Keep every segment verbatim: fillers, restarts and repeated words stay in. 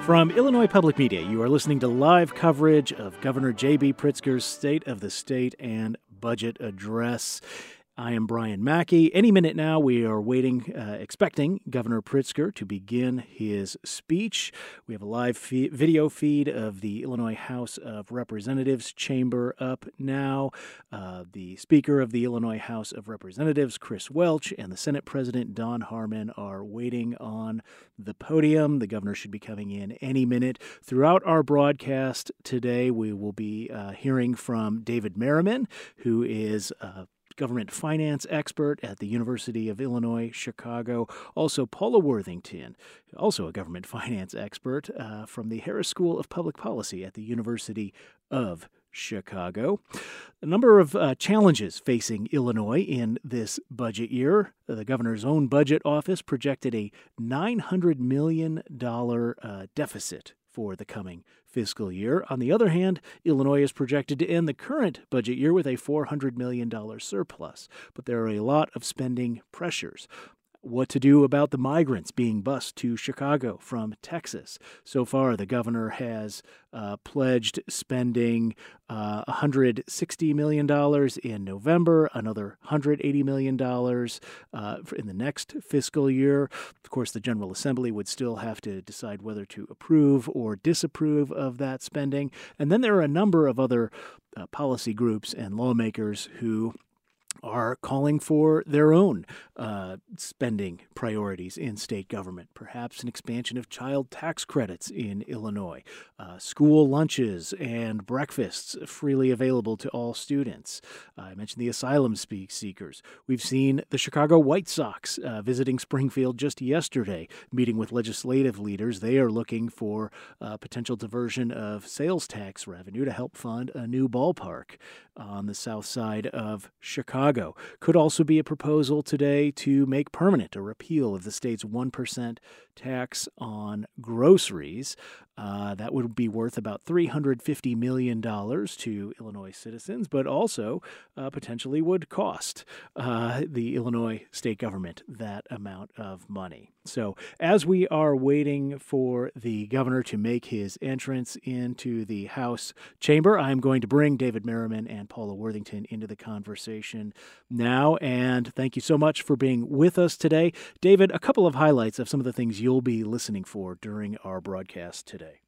From Illinois Public Media, you are listening to live coverage of Governor J B. Pritzker's State of the State and Budget Address. I am Brian Mackey. Any minute now, we are waiting, uh, expecting Governor Pritzker to begin his speech. We have a live fe- video feed of the Illinois House of Representatives chamber up now. Uh, the Speaker of the Illinois House of Representatives, Chris Welch, and the Senate President, Don Harmon, are waiting on the podium. The governor should be coming in any minute. Throughout our broadcast today, we will be uh, hearing from David Merriman, who is uh, government finance expert at the University of Illinois, Chicago. Also, Paula Worthington, also a government finance expert uh, from the Harris School of Public Policy at the University of Chicago. A number of uh, challenges facing Illinois in this budget year. The governor's own budget office projected a nine hundred million dollars uh, deficit for the coming fiscal year. On the other hand, Illinois is projected to end the current budget year with a four hundred million dollars surplus. But there are a lot of spending pressures. What to do about the migrants being bused to Chicago from Texas. So far, the governor has uh, pledged spending uh, one hundred sixty million dollars in November, another one hundred eighty million dollars uh, in the next fiscal year. Of course, the General Assembly would still have to decide whether to approve or disapprove of that spending. And then there are a number of other uh, policy groups and lawmakers who are calling for their own uh, spending priorities in state government, perhaps an expansion of child tax credits in Illinois, uh, school lunches and breakfasts freely available to all students. Uh, I mentioned the asylum seekers. We've seen the Chicago White Sox uh, visiting Springfield just yesterday, meeting with legislative leaders. They are looking for uh, potential diversion of sales tax revenue to help fund a new ballpark on the south side of Chicago. Could also be a proposal today to make permanent a repeal of the state's one percent tax on groceries. Uh, that would be worth about three hundred fifty million dollars to Illinois citizens, but also uh, potentially would cost uh, the Illinois state government that amount of money. So as we are waiting for the governor to make his entrance into the House chamber, I'm going to bring David Merriman and Paula Worthington into the conversation now. And thank you so much for being with us today. David, a couple of highlights of some of the things you'll be listening for during our broadcast today.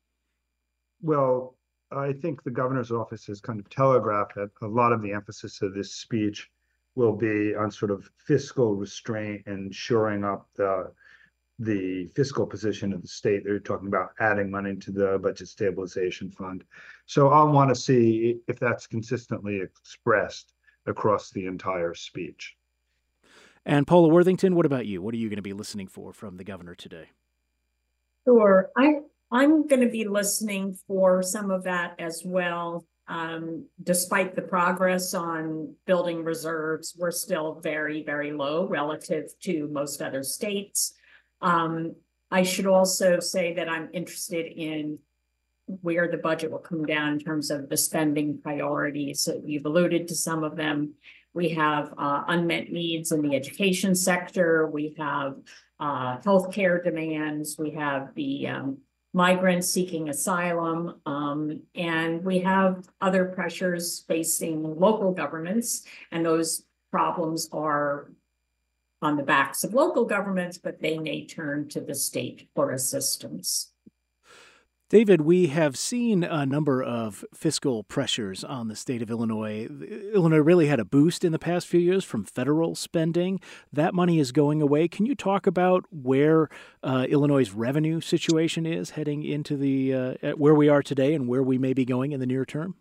Well, I think the governor's office has kind of telegraphed that a lot of the emphasis of this speech will be on sort of fiscal restraint and shoring up the the fiscal position of the state. They're talking about adding money to the budget stabilization fund. So I'll want to see if that's consistently expressed across the entire speech. And Paula Worthington, what about you? What are you going to be listening for from the governor today? Sure. I, I'm going to be listening for some of that as well. Um, despite the progress on building reserves, we're still very, very low relative to most other states. Um, I should also say that I'm interested in where the budget will come down in terms of the spending priorities. So you've alluded to some of them. We have uh, unmet needs in the education sector. We have uh, healthcare demands. We have the um, migrants seeking asylum. Um, and we have other pressures facing local governments. And those problems are on the backs of local governments, but they may turn to the state for assistance. David, we have seen a number of fiscal pressures on the state of Illinois. Illinois really had a boost in the past few years from federal spending. That money is going away. Can you talk about where uh, Illinois' revenue situation is heading into the uh, where we are today and where we may be going in the near term?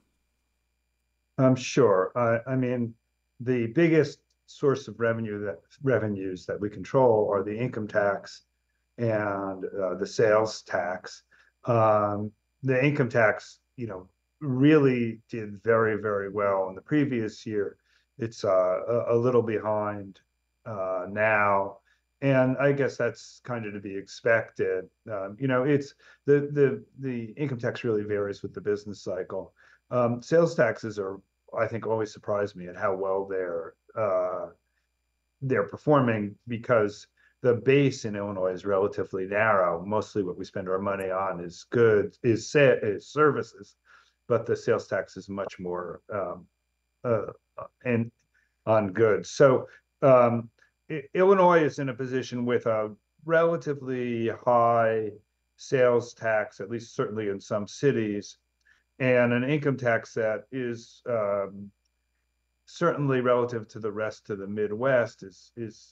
Um, sure. Uh, I mean, the biggest source of revenue that revenues that we control are the income tax and uh, the sales tax. Um, the income tax, you know, really did very, very well in the previous year. It's uh, a, a little behind uh, now, and I guess that's kind of to be expected. Um, you know, it's the the the income tax really varies with the business cycle. Um, sales taxes are, I think, always surprise me at how well they're uh, they're performing, because the base in Illinois is relatively narrow. Mostly what we spend our money on is goods, is, is services, but the sales tax is much more um, uh, and on goods. So um, Illinois is in a position with a relatively high sales tax, at least certainly in some cities, and an income tax that is um, certainly relative to the rest of the Midwest is is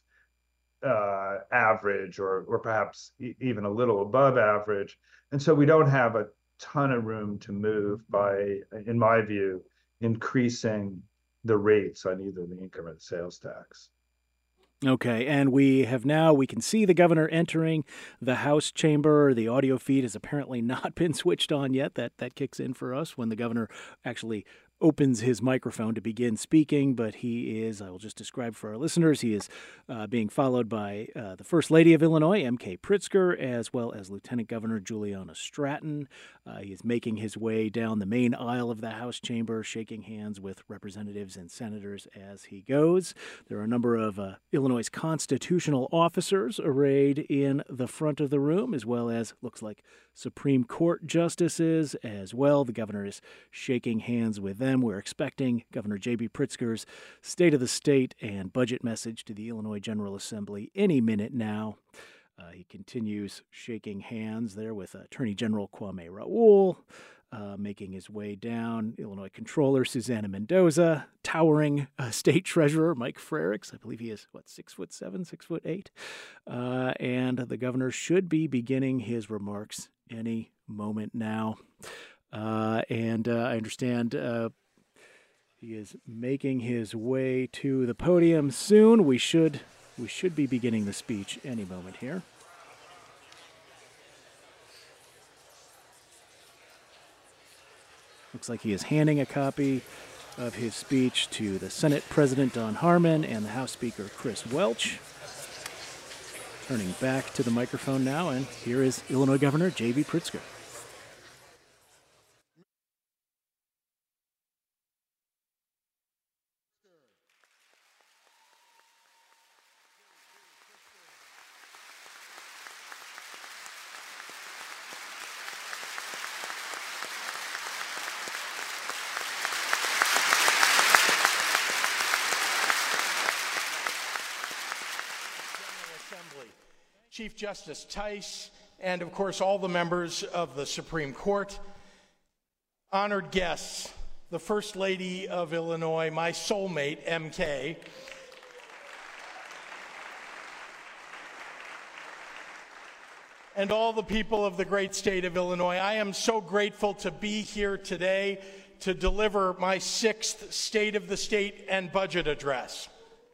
uh, average, or or perhaps e- even a little above average. And so we don't have a ton of room to move by, in my view, increasing the rates on either the income or the sales tax. Okay, and we have now, we can see the governor entering the House chamber. The audio feed has apparently not been switched on yet. That that kicks in for us when the governor actually opens his microphone to begin speaking, but he is, I will just describe for our listeners, he is uh, being followed by uh, the First Lady of Illinois, M K Pritzker, as well as Lieutenant Governor Juliana Stratton. Uh, he is making his way down the main aisle of the House chamber, shaking hands with representatives and senators as he goes. There are a number of uh, Illinois' constitutional officers arrayed in the front of the room, as well as, looks like, Supreme Court justices as well. The governor is shaking hands with them. We're expecting Governor J B Pritzker's State of the State and budget message to the Illinois General Assembly any minute now. Uh, he continues shaking hands there with Attorney General Kwame Raoul, uh, making his way down. Illinois Controller Susana Mendoza, towering uh, State Treasurer Mike Frericks. I believe he is, what, six foot seven, six foot eight? Uh, and the governor should be beginning his remarks any moment now. Uh, and uh, I understand uh, he is making his way to the podium soon. We should we should be beginning the speech any moment here. Looks like he is handing a copy of his speech to the Senate President Don Harmon and the House Speaker Chris Welch. Turning back to the microphone now, and here is Illinois Governor J B Pritzker. Chief Justice Tice, and of course all the members of the Supreme Court, honored guests, the First Lady of Illinois, my soulmate, M K, and all the people of the great state of Illinois. I am so grateful to be here today to deliver my sixth State of the State and budget address.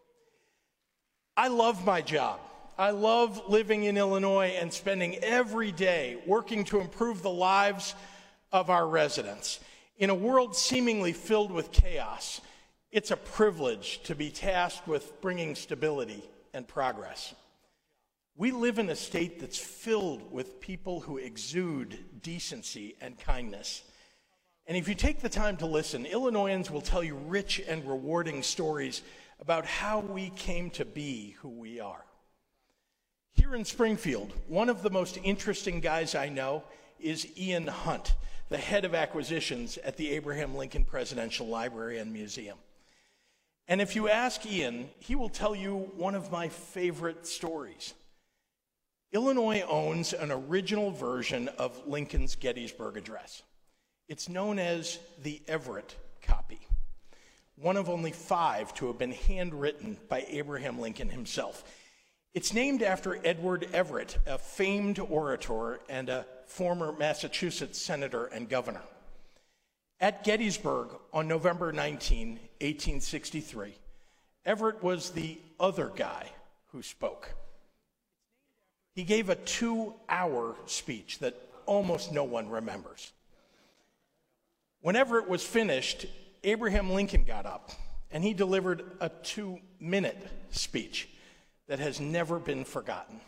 I love my job. I love living in Illinois and spending every day working to improve the lives of our residents. In a world seemingly filled with chaos, it's a privilege to be tasked with bringing stability and progress. We live in a state that's filled with people who exude decency and kindness. And if you take the time to listen, Illinoisans will tell you rich and rewarding stories about how we came to be who we are. Here in Springfield, one of the most interesting guys I know is Ian Hunt, the head of acquisitions at the Abraham Lincoln Presidential Library and Museum. And if you ask Ian, he will tell you one of my favorite stories. Illinois owns an original version of Lincoln's Gettysburg Address. It's known as the Everett copy, one of only five to have been handwritten by Abraham Lincoln himself. It's named after Edward Everett, a famed orator and a former Massachusetts senator and governor. At Gettysburg on November nineteenth, eighteen sixty-three, Everett was the other guy who spoke. He gave a two-hour speech that almost no one remembers. When Everett was finished, Abraham Lincoln got up and he delivered a two-minute speech that has never been forgotten.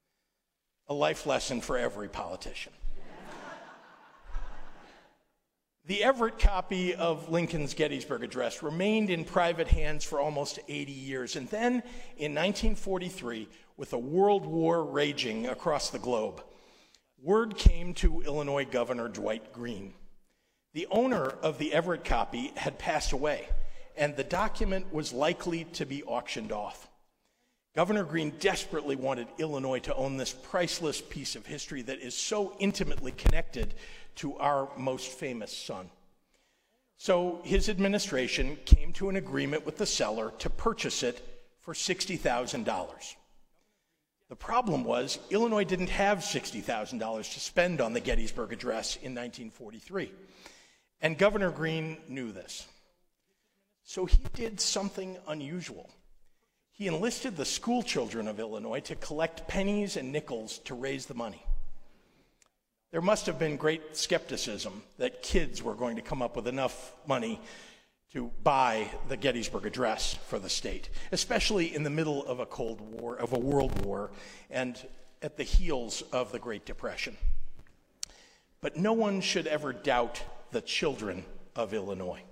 A life lesson for every politician. The Everett copy of Lincoln's Gettysburg Address remained in private hands for almost eighty years. And then in nineteen forty-three, with a world war raging across the globe, word came to Illinois Governor Dwight Green. The owner of the Everett copy had passed away, and the document was likely to be auctioned off. Governor Green desperately wanted Illinois to own this priceless piece of history that is so intimately connected to our most famous son. So his administration came to an agreement with the seller to purchase it for sixty thousand dollars. The problem was Illinois didn't have sixty thousand dollars to spend on the Gettysburg Address in nineteen forty-three, and Governor Green knew this. So he did something unusual. He enlisted the school children of Illinois to collect pennies and nickels to raise the money. There must have been great skepticism that kids were going to come up with enough money to buy the Gettysburg Address for the state, especially in the middle of a Cold War, of a world war, and at the heels of the Great Depression. But no one should ever doubt the children of Illinois.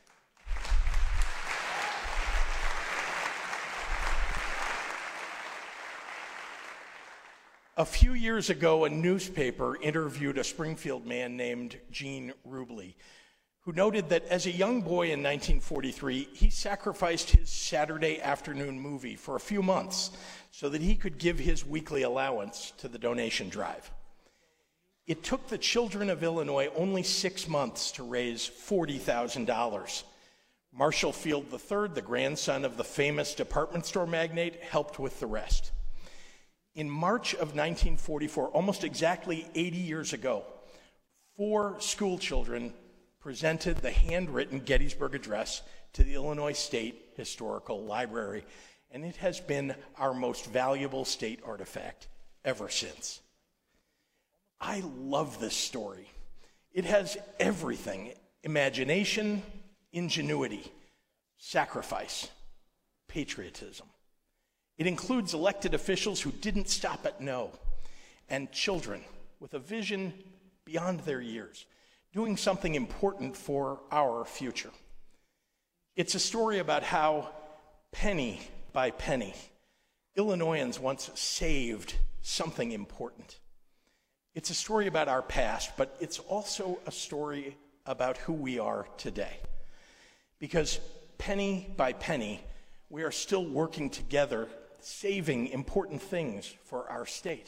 A few years ago, a newspaper interviewed a Springfield man named Gene Rubley, who noted that as a young boy in nineteen forty-three, he sacrificed his Saturday afternoon movie for a few months so that he could give his weekly allowance to the donation drive. It took the children of Illinois only six months to raise forty thousand dollars. Marshall Field the third, the grandson of the famous department store magnate, helped with the rest. In March of nineteen forty-four, almost exactly eighty years ago, four school children presented the handwritten Gettysburg Address to the Illinois State Historical Library, and it has been our most valuable state artifact ever since. I love this story. It has everything: imagination, ingenuity, sacrifice, patriotism. It includes elected officials who didn't stop at no, and children with a vision beyond their years, doing something important for our future. It's a story about how, penny by penny, Illinoisans once saved something important. It's a story about our past, but it's also a story about who we are today. Because penny by penny, we are still working together, saving important things for our state.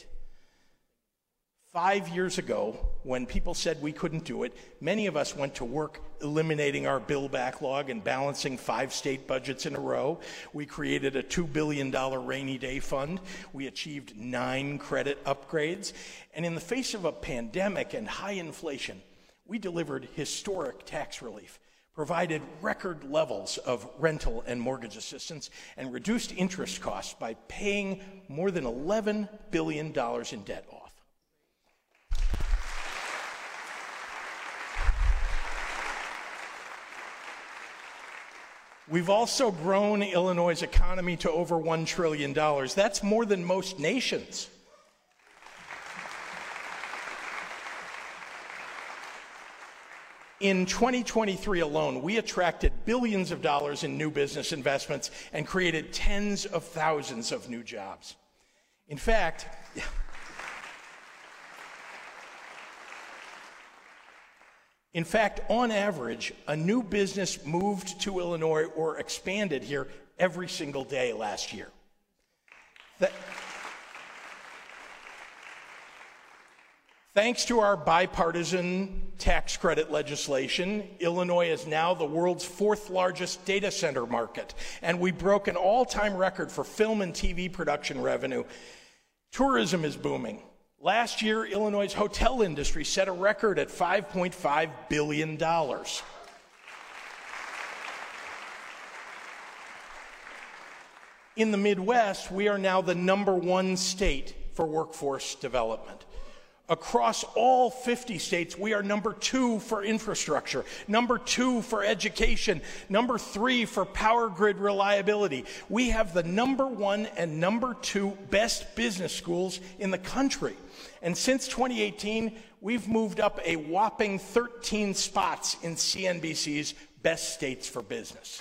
Five years ago, when people said we couldn't do it, many of us went to work eliminating our bill backlog and balancing five state budgets in a row. We created a two billion dollars rainy day fund. We achieved nine credit upgrades. And in the face of a pandemic and high inflation, we delivered historic tax relief, provided record levels of rental and mortgage assistance, and reduced interest costs by paying more than eleven billion dollars in debt off. We've also grown Illinois' economy to over one trillion dollars. That's more than most nations. In twenty twenty-three alone, we attracted billions of dollars in new business investments and created tens of thousands of new jobs. In fact, in fact, on average, a new business moved to Illinois or expanded here every single day last year. That, Thanks to our bipartisan tax credit legislation, Illinois is now the world's fourth largest data center market, and we broke an all-time record for film and T V production revenue. Tourism is booming. Last year, Illinois' hotel industry set a record at five point five billion dollars. In the Midwest, we are now the number one state for workforce development. Across all fifty states, we are number two for infrastructure, number two for education, number three for power grid reliability. We have the number one and number two best business schools in the country. And since twenty eighteen, we've moved up a whopping thirteen spots in C N B C's Best States for Business.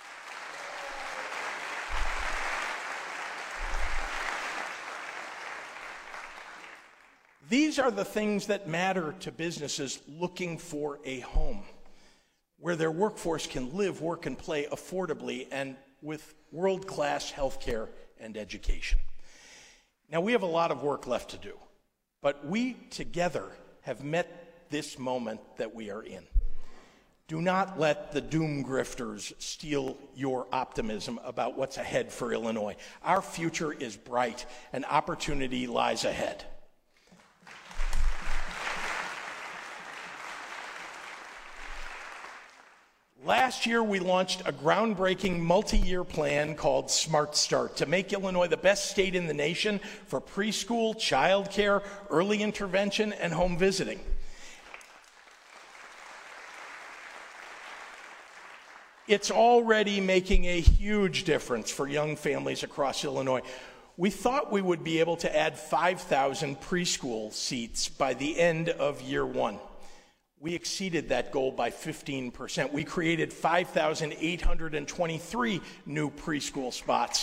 These are the things that matter to businesses looking for a home, where their workforce can live, work, and play affordably and with world-class healthcare and education. Now, we have a lot of work left to do, but we together have met this moment that we are in. Do not let the doom grifters steal your optimism about what's ahead for Illinois. Our future is bright and opportunity lies ahead. Last year, we launched a groundbreaking multi-year plan called Smart Start to make Illinois the best state in the nation for preschool, childcare, early intervention, and home visiting. It's already making a huge difference for young families across Illinois. We thought we would be able to add five thousand preschool seats by the end of year one. We exceeded that goal by fifteen percent. We created five thousand eight hundred twenty-three new preschool spots,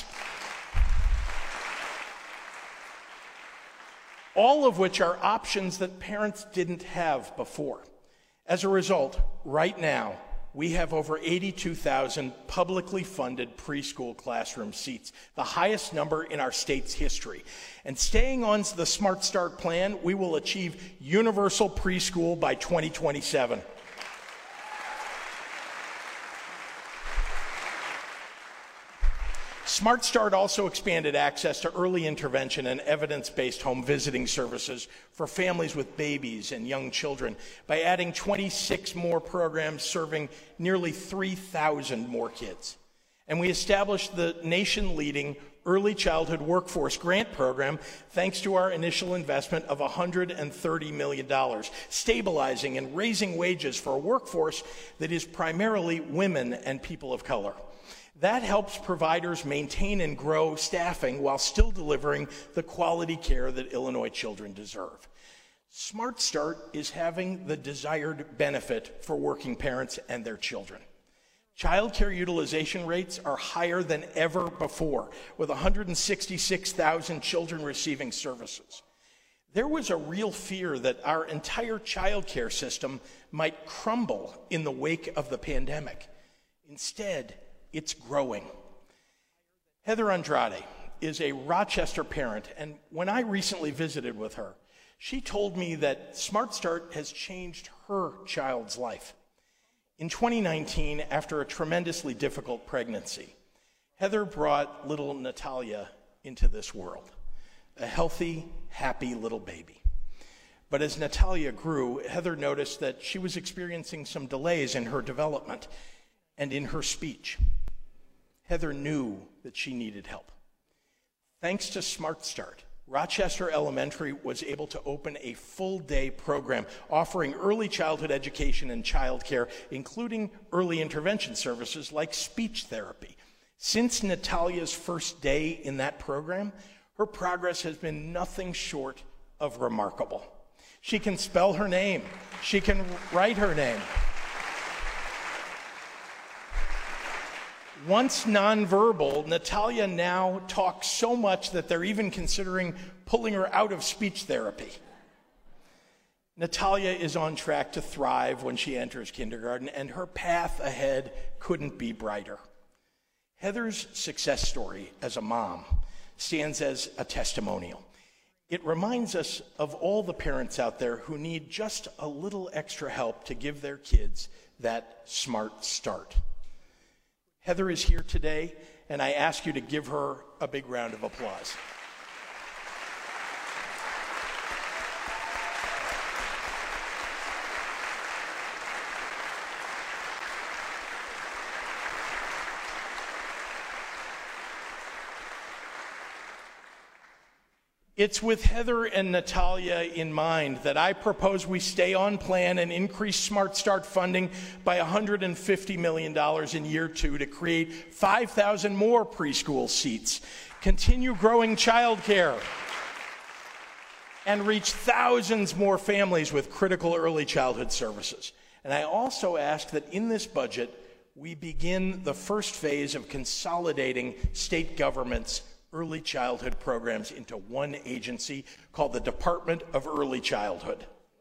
all of which are options that parents didn't have before. As a result, right now, we have over eighty-two thousand publicly funded preschool classroom seats, the highest number in our state's history. And staying on the Smart Start plan, we will achieve universal preschool by twenty twenty-seven. Smart Start also expanded access to early intervention and evidence-based home visiting services for families with babies and young children by adding twenty-six more programs serving nearly three thousand more kids. And we established the nation-leading Early Childhood Workforce Grant Program thanks to our initial investment of one hundred thirty million dollars, stabilizing and raising wages for a workforce that is primarily women and people of color. That helps providers maintain and grow staffing while still delivering the quality care that Illinois children deserve. Smart Start is having the desired benefit for working parents and their children. Child care utilization rates are higher than ever before, with one hundred sixty-six thousand children receiving services. There was a real fear that our entire child care system might crumble in the wake of the pandemic. Instead, it's growing. Heather Andrade is a Rochester parent, and when I recently visited with her, she told me that Smart Start has changed her child's life. In twenty nineteen, after a tremendously difficult pregnancy, Heather brought little Natalia into this world, a healthy, happy little baby. But as Natalia grew, Heather noticed that she was experiencing some delays in her development and in her speech. Heather knew that she needed help. Thanks to Smart Start, Rochester Elementary was able to open a full-day program offering early childhood education and childcare, including early intervention services like speech therapy. Since Natalia's first day in that program, her progress has been nothing short of remarkable. She can spell her name. She can write her name. Once nonverbal, Natalia now talks so much that they're even considering pulling her out of speech therapy. Natalia is on track to thrive when she enters kindergarten, and her path ahead couldn't be brighter. Heather's success story as a mom stands as a testimonial. It reminds us of all the parents out there who need just a little extra help to give their kids that smart start. Heather is here today, and I ask you to give her a big round of applause. It's with Heather and Natalia in mind that I propose we stay on plan and increase Smart Start funding by one hundred fifty million dollars in year two to create five thousand more preschool seats, continue growing child care, and reach thousands more families with critical early childhood services. And I also ask that in this budget, we begin the first phase of consolidating state government's early childhood programs into one agency called the Department of Early Childhood.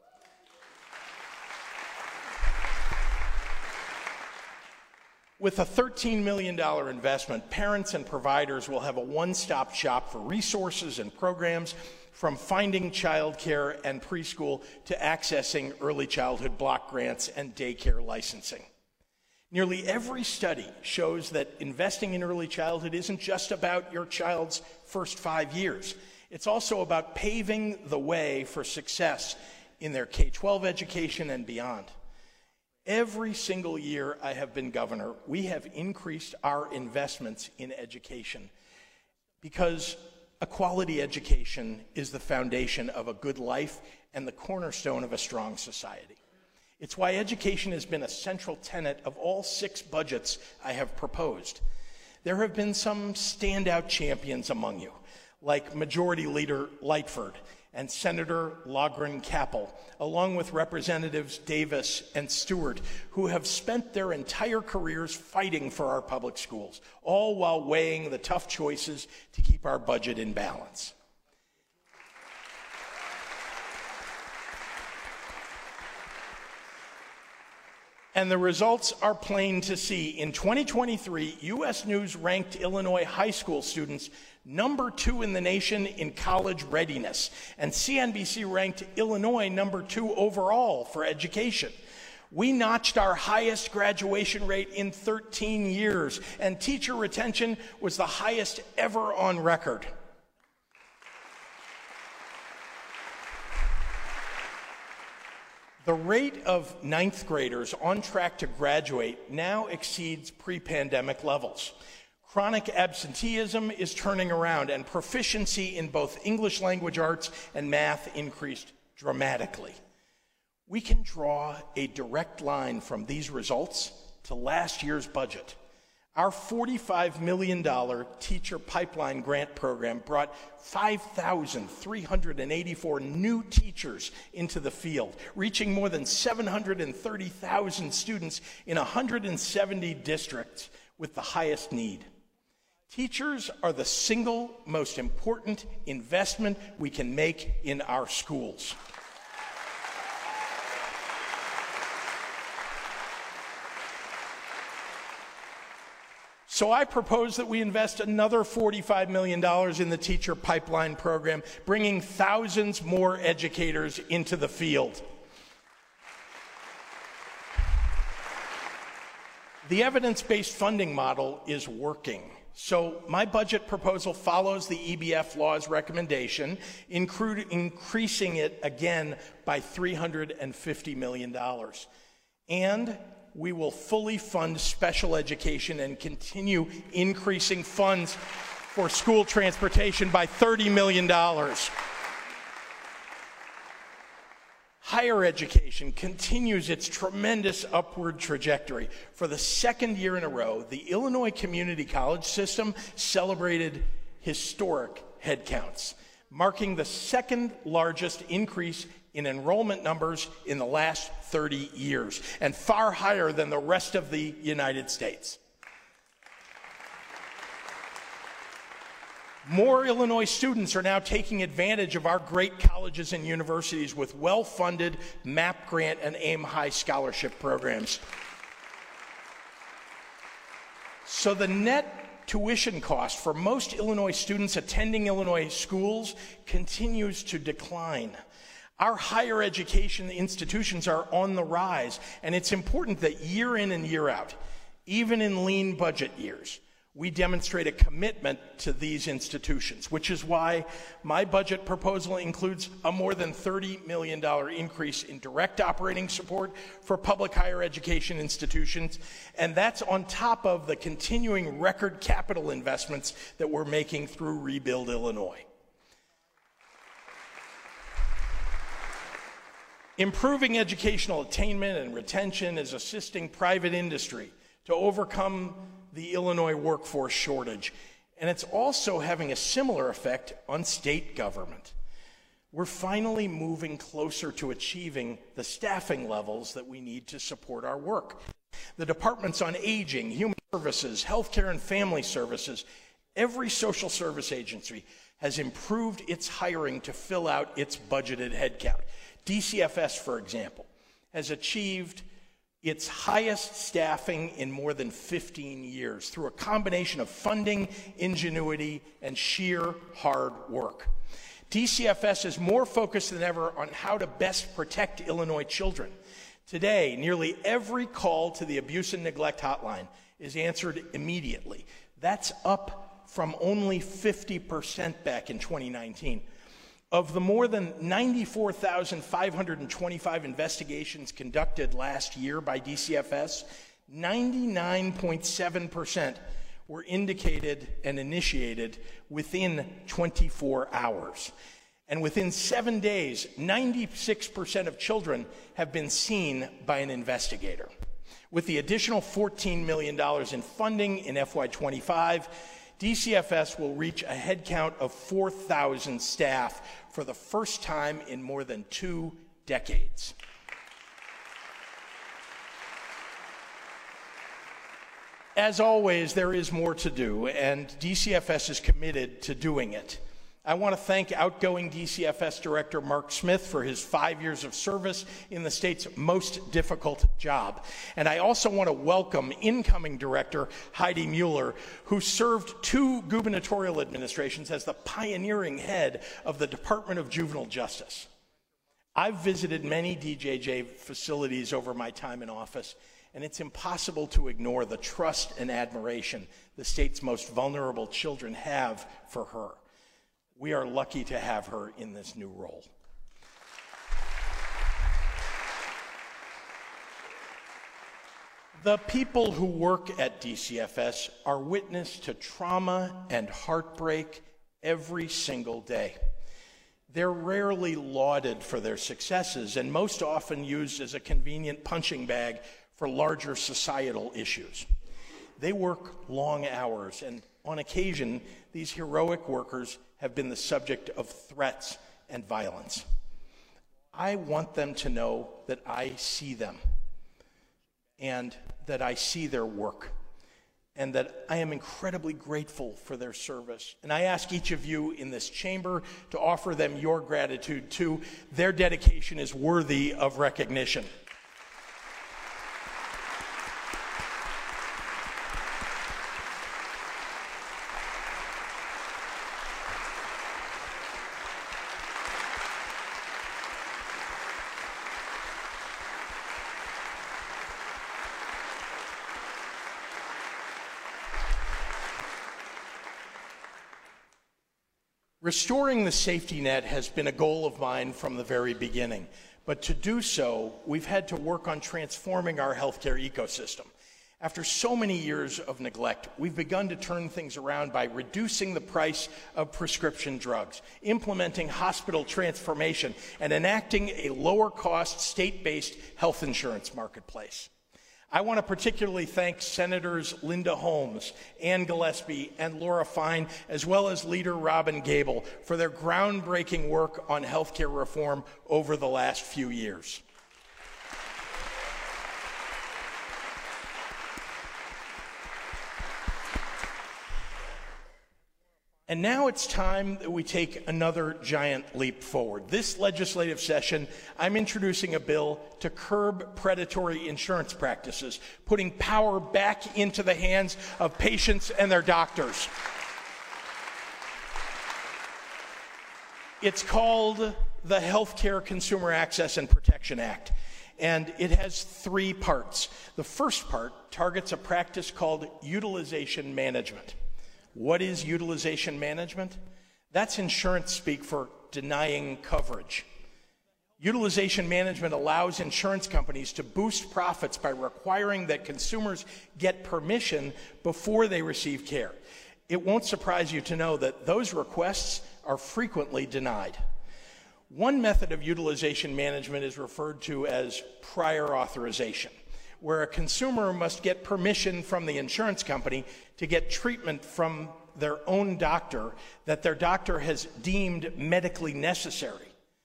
With a thirteen million dollars investment, parents and providers will have a one-stop shop for resources and programs, from finding childcare and preschool to accessing early childhood block grants and daycare licensing. Nearly every study shows that investing in early childhood isn't just about your child's first five years. It's also about paving the way for success in their K twelve education and beyond. Every single year I have been governor, we have increased our investments in education because a quality education is the foundation of a good life and the cornerstone of a strong society. It's why education has been a central tenet of all six budgets I have proposed. There have been some standout champions among you, like Majority Leader Lightford and Senator Logren Capel, along with Representatives Davis and Stewart, who have spent their entire careers fighting for our public schools, all while weighing the tough choices to keep our budget in balance. And the results are plain to see. In twenty twenty-three, U S News ranked Illinois high school students number two in the nation in college readiness, and C N B C ranked Illinois number two overall for education. We notched our highest graduation rate in thirteen years, and teacher retention was the highest ever on record. The rate of ninth graders on track to graduate now exceeds pre-pandemic levels. Chronic absenteeism is turning around, and proficiency in both English language arts and math increased dramatically. We can draw a direct line from these results to last year's budget. Our forty-five million dollars Teacher Pipeline Grant Program brought five thousand three hundred eighty-four new teachers into the field, reaching more than seven hundred thirty thousand students in one hundred seventy districts with the highest need. Teachers are the single most important investment we can make in our schools. So I propose that we invest another forty-five million dollars in the Teacher Pipeline Program, bringing thousands more educators into the field. The evidence-based funding model is working. So my budget proposal follows the E B F law's recommendation, increasing it again by three hundred fifty million dollars. And we will fully fund special education and continue increasing funds for school transportation by thirty million dollars. Higher education continues its tremendous upward trajectory. For the second year in a row, the Illinois Community College system celebrated historic headcounts, marking the second largest increase in enrollment numbers in the last thirty years, and far higher than the rest of the United States. More Illinois students are now taking advantage of our great colleges and universities with well-funded MAP grant and AIM High scholarship programs. So the net tuition cost for most Illinois students attending Illinois schools continues to decline. Our higher education institutions are on the rise, and it's important that year in and year out, even in lean budget years, we demonstrate a commitment to these institutions, which is why my budget proposal includes a more than thirty million dollars increase in direct operating support for public higher education institutions, and that's on top of the continuing record capital investments that we're making through Rebuild Illinois. Improving educational attainment and retention is assisting private industry to overcome the Illinois workforce shortage, and it's also having a similar effect on state government. we're finally moving closer to achieving the staffing levels that we need to support our work. The departments on aging, human services, healthcare and family services, every social service agency has improved its hiring to fill out its budgeted headcount. D C F S, for example, has achieved its highest staffing in more than fifteen years through a combination of funding, ingenuity, and sheer hard work. D C F S is more focused than ever on how to best protect Illinois children. Today, nearly every call to the abuse and neglect hotline is answered immediately. That's up from only fifty percent back in twenty nineteen. Of the more than ninety-four thousand five hundred twenty-five investigations conducted last year by D C F S, ninety-nine point seven percent were indicated and initiated within twenty-four hours. And within seven days, ninety-six percent of children have been seen by an investigator. With the additional fourteen million dollars in funding in F Y twenty-five, D C F S will reach a headcount of four thousand staff for the first time in more than two decades. As always, there is more to do, and D C F S is committed to doing it. I want to thank outgoing D C F S Director Mark Smith for his five years of service in the state's most difficult job. And I also want to welcome incoming Director Heidi Mueller, who served two gubernatorial administrations as the pioneering head of the Department of Juvenile Justice. I've visited many D J J facilities over my time in office, and it's impossible to ignore the trust and admiration the state's most vulnerable children have for her. We are lucky to have her in this new role. The people who work at D C F S are witness to trauma and heartbreak every single day. They're rarely lauded for their successes and most often used as a convenient punching bag for larger societal issues. They work long hours, and on occasion, these heroic workers have been the subject of threats and violence. I want them to know that I see them and that I see their work and that I am incredibly grateful for their service. And I ask each of you in this chamber to offer them your gratitude too. Their dedication is worthy of recognition. Restoring the safety net has been a goal of mine from the very beginning, but to do so, we've had to work on transforming our healthcare ecosystem. After so many years of neglect, we've begun to turn things around by reducing the price of prescription drugs, implementing hospital transformation, and enacting a lower-cost, state-based health insurance marketplace. I want to particularly thank Senators Linda Holmes, Ann Gillespie, and Laura Fine, as well as Leader Robin Gable, for their groundbreaking work on healthcare reform over the last few years. And now it's time that we take another giant leap forward. This legislative session, I'm introducing a bill to curb predatory insurance practices, putting power back into the hands of patients and their doctors. It's called the Healthcare Consumer Access and Protection Act, and it has three parts. The first part targets a practice called utilization management. What is utilization management? That's insurance speak for denying coverage. Utilization management allows insurance companies to boost profits by requiring that consumers get permission before they receive care. It won't surprise you to know that those requests are frequently denied. One method of utilization management is referred to as prior authorization, where a consumer must get permission from the insurance company to get treatment from their own doctor that their doctor has deemed medically necessary.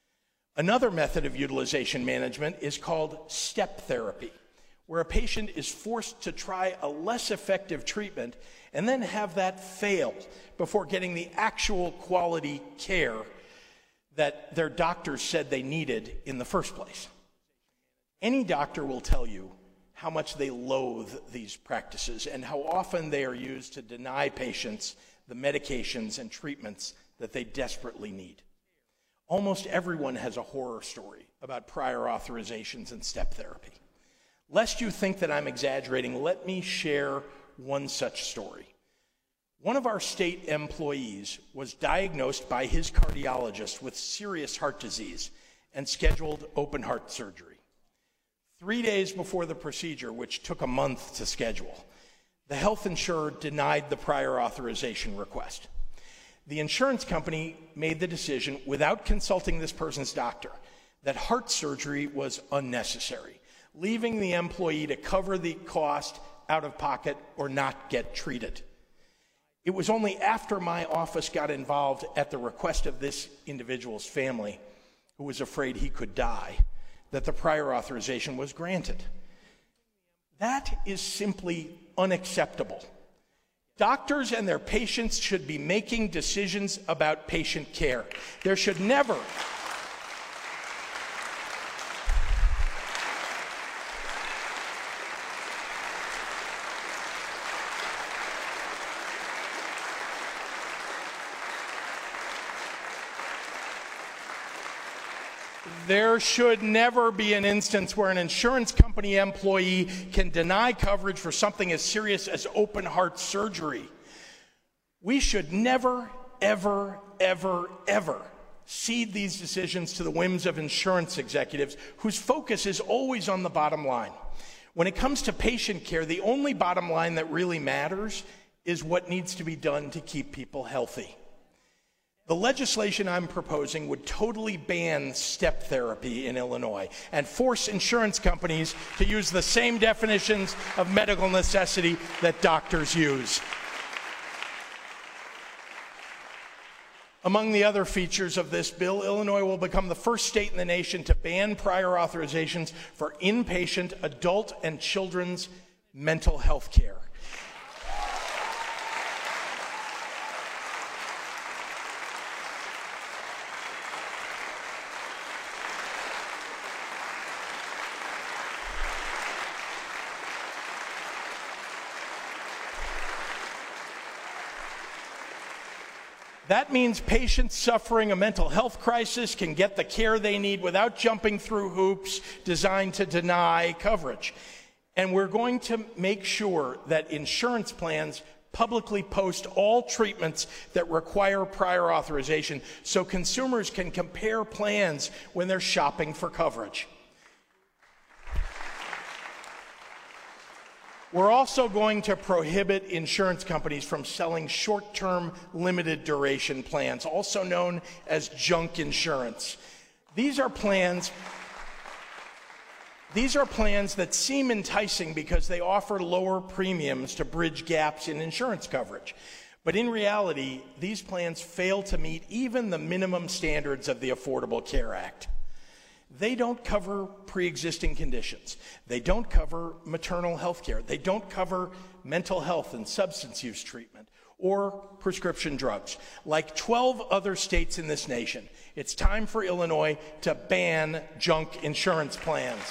Another method of utilization management is called step therapy, where a patient is forced to try a less effective treatment and then have that fail before getting the actual quality care that their doctors said they needed in the first place. Any doctor will tell you how much they loathe these practices and how often they are used to deny patients the medications and treatments that they desperately need. Almost everyone has a horror story about prior authorizations and step therapy. Lest you think that I'm exaggerating, let me share one such story. One of our state employees was diagnosed by his cardiologist with serious heart disease and scheduled open heart surgery. Three days before the procedure, which took a month to schedule, the health insurer denied the prior authorization request. The insurance company made the decision, without consulting this person's doctor, that heart surgery was unnecessary, leaving the employee to cover the cost out of pocket or not get treated. It was only after my office got involved at the request of this individual's family, who was afraid he could die, that the prior authorization was granted. That is simply unacceptable. Doctors and their patients should be making decisions about patient care. There should never There should never be an instance where an insurance company employee can deny coverage for something as serious as open heart surgery. We should never, ever, ever, ever cede these decisions to the whims of insurance executives whose focus is always on the bottom line. When it comes to patient care, the only bottom line that really matters is what needs to be done to keep people healthy. The legislation I'm proposing would totally ban step therapy in Illinois and force insurance companies to use the same definitions of medical necessity that doctors use. Among the other features of this bill, Illinois will become the first state in the nation to ban prior authorizations for inpatient adult and children's mental health care. That means patients suffering a mental health crisis can get the care they need without jumping through hoops designed to deny coverage. And we're going to make sure that insurance plans publicly post all treatments that require prior authorization so consumers can compare plans when they're shopping for coverage. We're also going to prohibit insurance companies from selling short-term limited duration plans, also known as junk insurance. These are plans, these are plans that seem enticing because they offer lower premiums to bridge gaps in insurance coverage. But in reality, these plans fail to meet even the minimum standards of the Affordable Care Act. They don't cover pre-existing conditions. They don't cover maternal health care. They don't cover mental health and substance use treatment or prescription drugs. Like twelve other states in this nation, it's time for Illinois to ban junk insurance plans.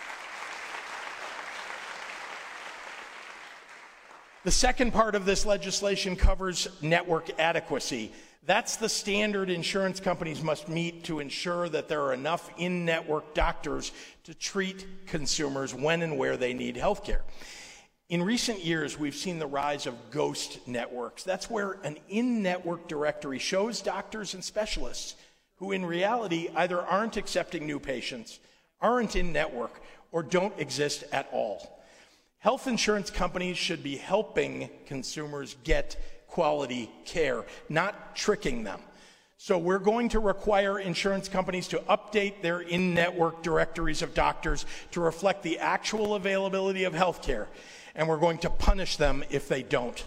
The second part of this legislation covers network adequacy. That's the standard insurance companies must meet to ensure that there are enough in-network doctors to treat consumers when and where they need health care. In recent years, we've seen the rise of ghost networks. That's where an in-network directory shows doctors and specialists who in reality either aren't accepting new patients, aren't in-network, or don't exist at all. Health insurance companies should be helping consumers get quality care, not tricking them. So we're going to require insurance companies to update their in-network directories of doctors to reflect the actual availability of health care, and we're going to punish them if they don't.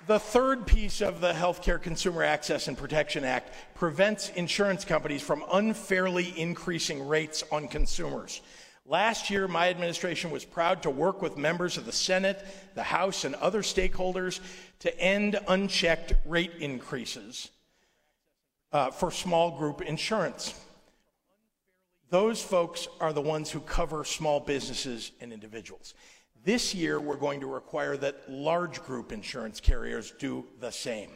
The third piece of the Healthcare Consumer Access and Protection Act prevents insurance companies from unfairly increasing rates on consumers. Last year, my administration was proud to work with members of the Senate, the House, and other stakeholders to end unchecked rate increases uh, for small group insurance. Those folks are the ones who cover small businesses and individuals. This year, we're going to require that large group insurance carriers do the same.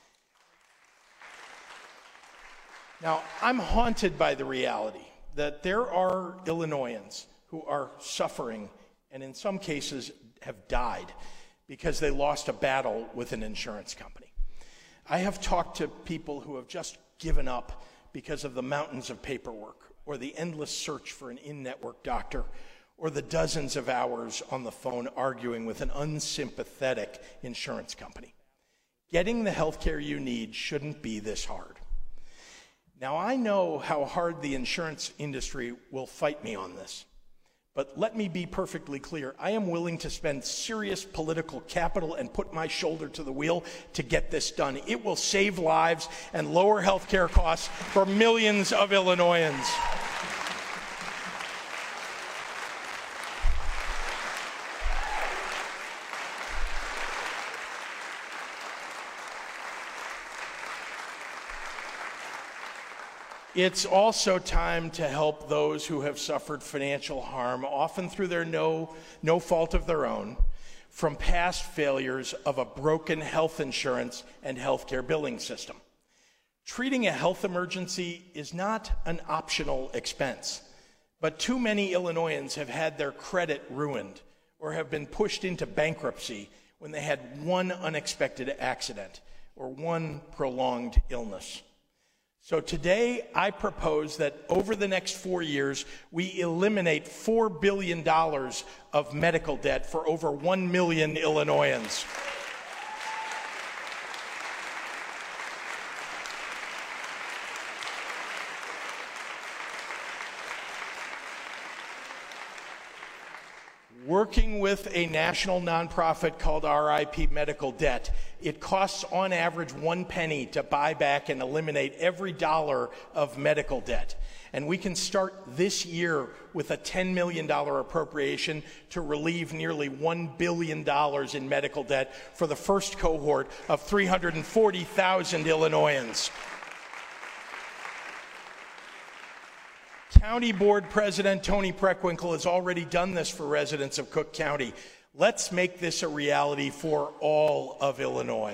Now, I'm haunted by the reality that there are Illinoisans who are suffering and in some cases have died because they lost a battle with an insurance company. I have talked to people who have just given up because of the mountains of paperwork or the endless search for an in-network doctor or the dozens of hours on the phone arguing with an unsympathetic insurance company. Getting the health care you need shouldn't be this hard. Now, I know how hard the insurance industry will fight me on this, but let me be perfectly clear. I am willing to spend serious political capital and put my shoulder to the wheel to get this done. It will save lives and lower health care costs for millions of Illinoisans. It's also time to help those who have suffered financial harm, often through their no, no fault of their own, from past failures of a broken health insurance and healthcare billing system. Treating a health emergency is not an optional expense, but too many Illinoisans have had their credit ruined or have been pushed into bankruptcy when they had one unexpected accident or one prolonged illness. So today, I propose that over the next four years, we eliminate four billion dollars of medical debt for over one million Illinoisans. Working with a national nonprofit called R I P Medical Debt, it costs on average one penny to buy back and eliminate every dollar of medical debt. And we can start this year with a ten million dollars appropriation to relieve nearly one billion dollars in medical debt for the first cohort of three hundred forty thousand Illinoisans. County Board President Tony Preckwinkle has already done this for residents of Cook County. Let's make this a reality for all of Illinois.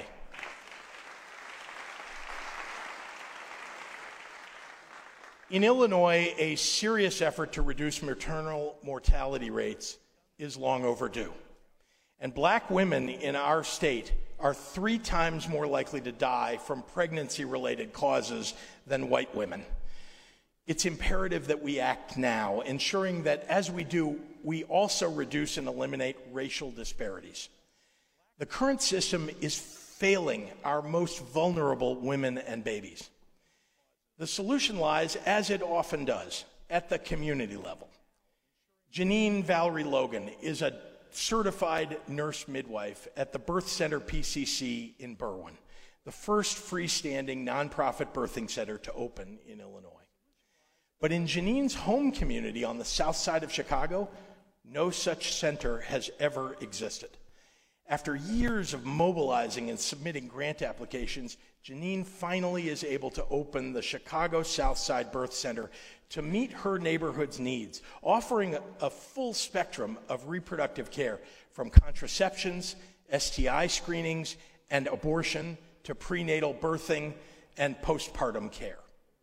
In Illinois, a serious effort to reduce maternal mortality rates is long overdue. And black women in our state are three times more likely to die from pregnancy-related causes than white women. It's imperative that we act now, ensuring that as we do, we also reduce and eliminate racial disparities. The current system is failing our most vulnerable women and babies. The solution lies, as it often does, at the community level. Janine Valerie Logan is a certified nurse midwife at the Birth Center P C C in Berwyn, the first freestanding nonprofit birthing center to open in Illinois. But in Janine's home community on the south side of Chicago, no such center has ever existed. After years of mobilizing and submitting grant applications, Janine finally is able to open the Chicago Southside Birth Center to meet her neighborhood's needs, offering a, a full spectrum of reproductive care, from contraceptions, S T I screenings, and abortion to prenatal birthing and postpartum care.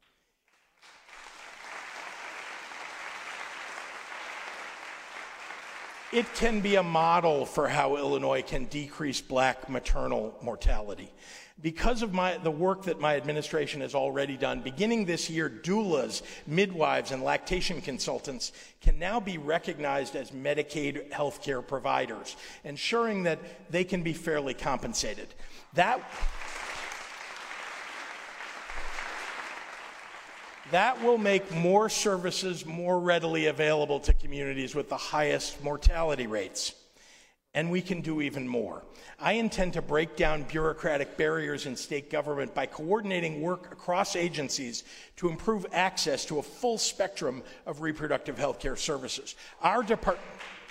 It can be a model for how Illinois can decrease black maternal mortality. Because of my, the work that my administration has already done, beginning this year, doulas, midwives, and lactation consultants can now be recognized as Medicaid healthcare providers, ensuring that they can be fairly compensated. That That will make more services more readily available to communities with the highest mortality rates. And we can do even more. I intend to break down bureaucratic barriers in state government by coordinating work across agencies to improve access to a full spectrum of reproductive health care services. Our department...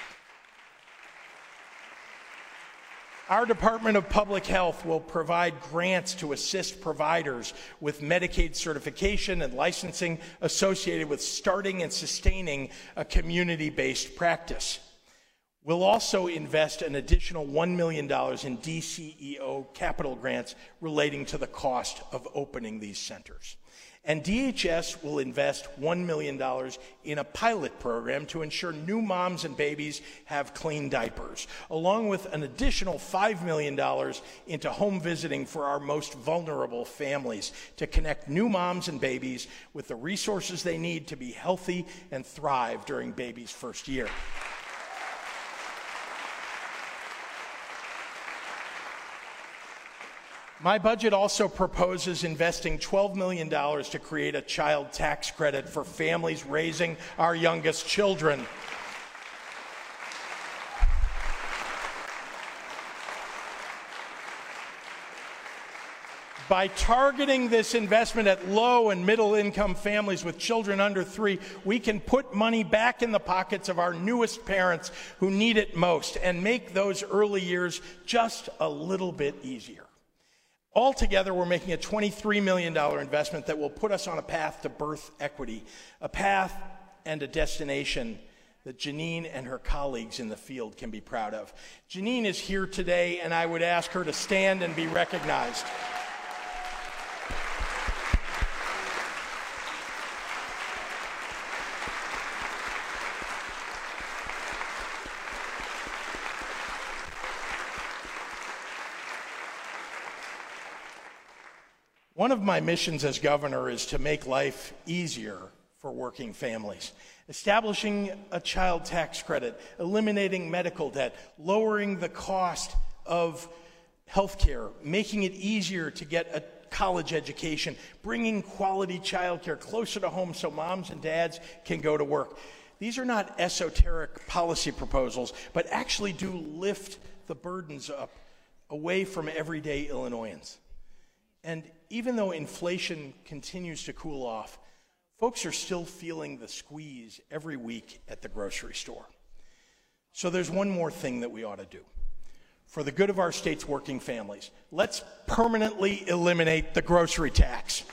Our Department of Public Health will provide grants to assist providers with Medicaid certification and licensing associated with starting and sustaining a community-based practice. We'll also invest an additional one million dollars in D C E O capital grants relating to the cost of opening these centers. And D H S will invest one million dollars in a pilot program to ensure new moms and babies have clean diapers, along with an additional five million dollars into home visiting for our most vulnerable families to connect new moms and babies with the resources they need to be healthy and thrive during baby's first year. My budget also proposes investing twelve million dollars to create a child tax credit for families raising our youngest children. By targeting this investment at low and middle income families with children under three, we can put money back in the pockets of our newest parents who need it most and make those early years just a little bit easier. Altogether, we're making a twenty-three million dollars investment that will put us on a path to birth equity, a path and a destination that Janine and her colleagues in the field can be proud of. Janine is here today, and I would ask her to stand and be recognized. One of my missions as governor is to make life easier for working families. Establishing a child tax credit, eliminating medical debt, lowering the cost of health care, making it easier to get a college education, bringing quality child care closer to home so moms and dads can go to work. These are not esoteric policy proposals, but actually do lift the burdens up away from everyday Illinoisans. And even though inflation continues to cool off, folks are still feeling the squeeze every week at the grocery store. So there's one more thing that we ought to do. For the good of our state's working families, let's permanently eliminate the grocery tax.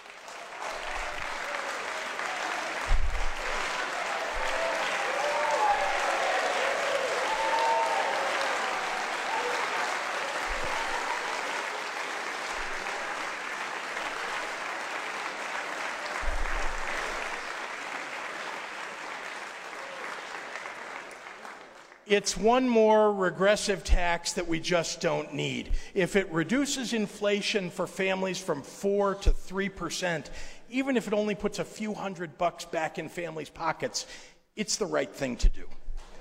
It's one more regressive tax that we just don't need. If it reduces inflation for families from four to three percent, even if it only puts a few hundred bucks back in families' pockets, it's the right thing to do.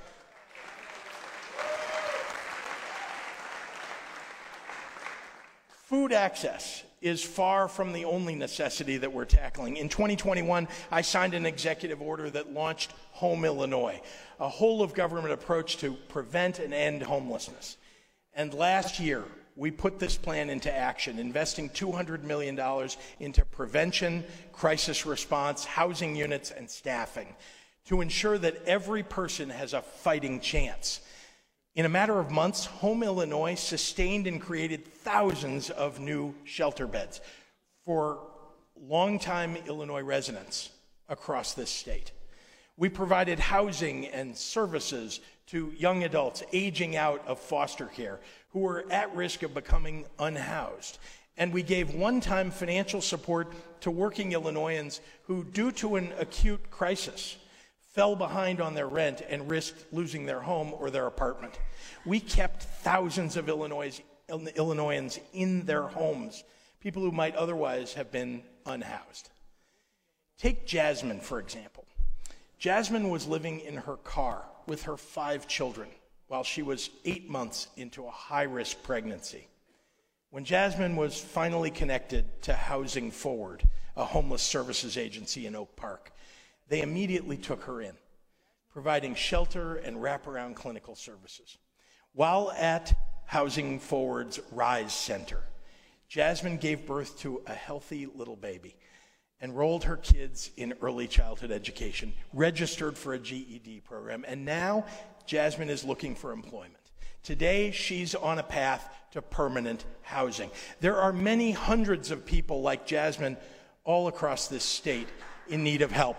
Food access is far from the only necessity that we're tackling. In twenty twenty-one, I signed an executive order that launched Home Illinois, a whole-of-government approach to prevent and end homelessness. And last year, we put this plan into action, investing two hundred million dollars into prevention, crisis response, housing units, and staffing to ensure that every person has a fighting chance. In a matter of months, Home Illinois sustained and created thousands of new shelter beds for longtime Illinois residents across this state. We provided housing and services to young adults aging out of foster care who were at risk of becoming unhoused. And we gave one-time financial support to working Illinoisans who, due to an acute crisis, fell behind on their rent and risked losing their home or their apartment. We kept thousands of Illinois, Illinoisans in their homes, people who might otherwise have been unhoused. Take Jasmine, for example. Jasmine was living in her car with her five children while she was eight months into a high-risk pregnancy. When Jasmine was finally connected to Housing Forward, a homeless services agency in Oak Park, they immediately took her in, providing shelter and wraparound clinical services. While at Housing Forward's RISE Center, Jasmine gave birth to a healthy little baby, enrolled her kids in early childhood education, registered for a G E D program, and now Jasmine is looking for employment. Today, she's on a path to permanent housing. There are many hundreds of people like Jasmine all across this state in need of help.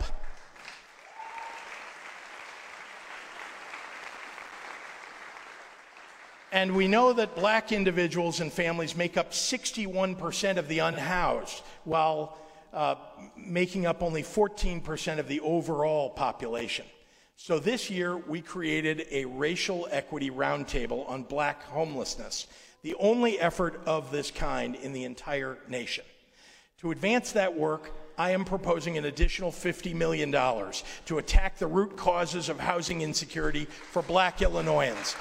And we know that black individuals and families make up sixty-one percent of the unhoused, while uh, making up only fourteen percent of the overall population. So this year, we created a racial equity roundtable on black homelessness, the only effort of this kind in the entire nation. To advance that work, I am proposing an additional fifty million dollars to attack the root causes of housing insecurity for black Illinoisans.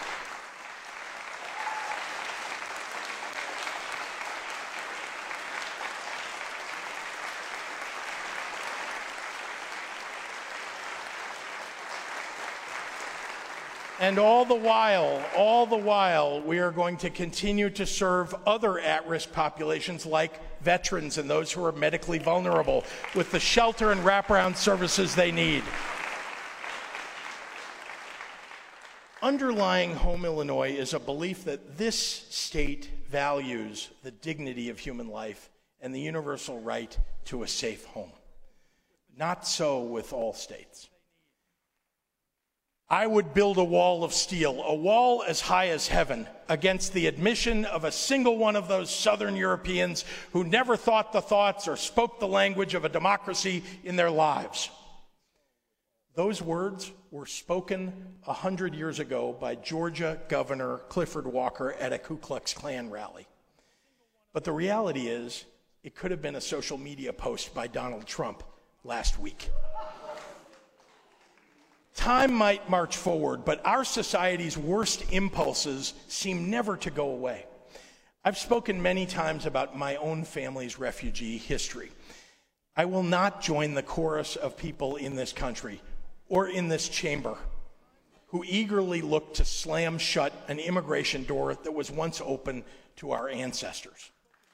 And all the while, all the while, we are going to continue to serve other at-risk populations like veterans and those who are medically vulnerable with the shelter and wraparound services they need. Underlying Home Illinois is a belief that this state values the dignity of human life and the universal right to a safe home. Not so with all states. I would build a wall of steel, a wall as high as heaven, against the admission of a single one of those Southern Europeans who never thought the thoughts or spoke the language of a democracy in their lives. Those words were spoken a hundred years ago by Georgia Governor Clifford Walker at a Ku Klux Klan rally. But the reality is, it could have been a social media post by Donald Trump last week. Time might march forward, but our society's worst impulses seem never to go away. I've spoken many times about my own family's refugee history. I will not join the chorus of people in this country or in this chamber who eagerly look to slam shut an immigration door that was once open to our ancestors.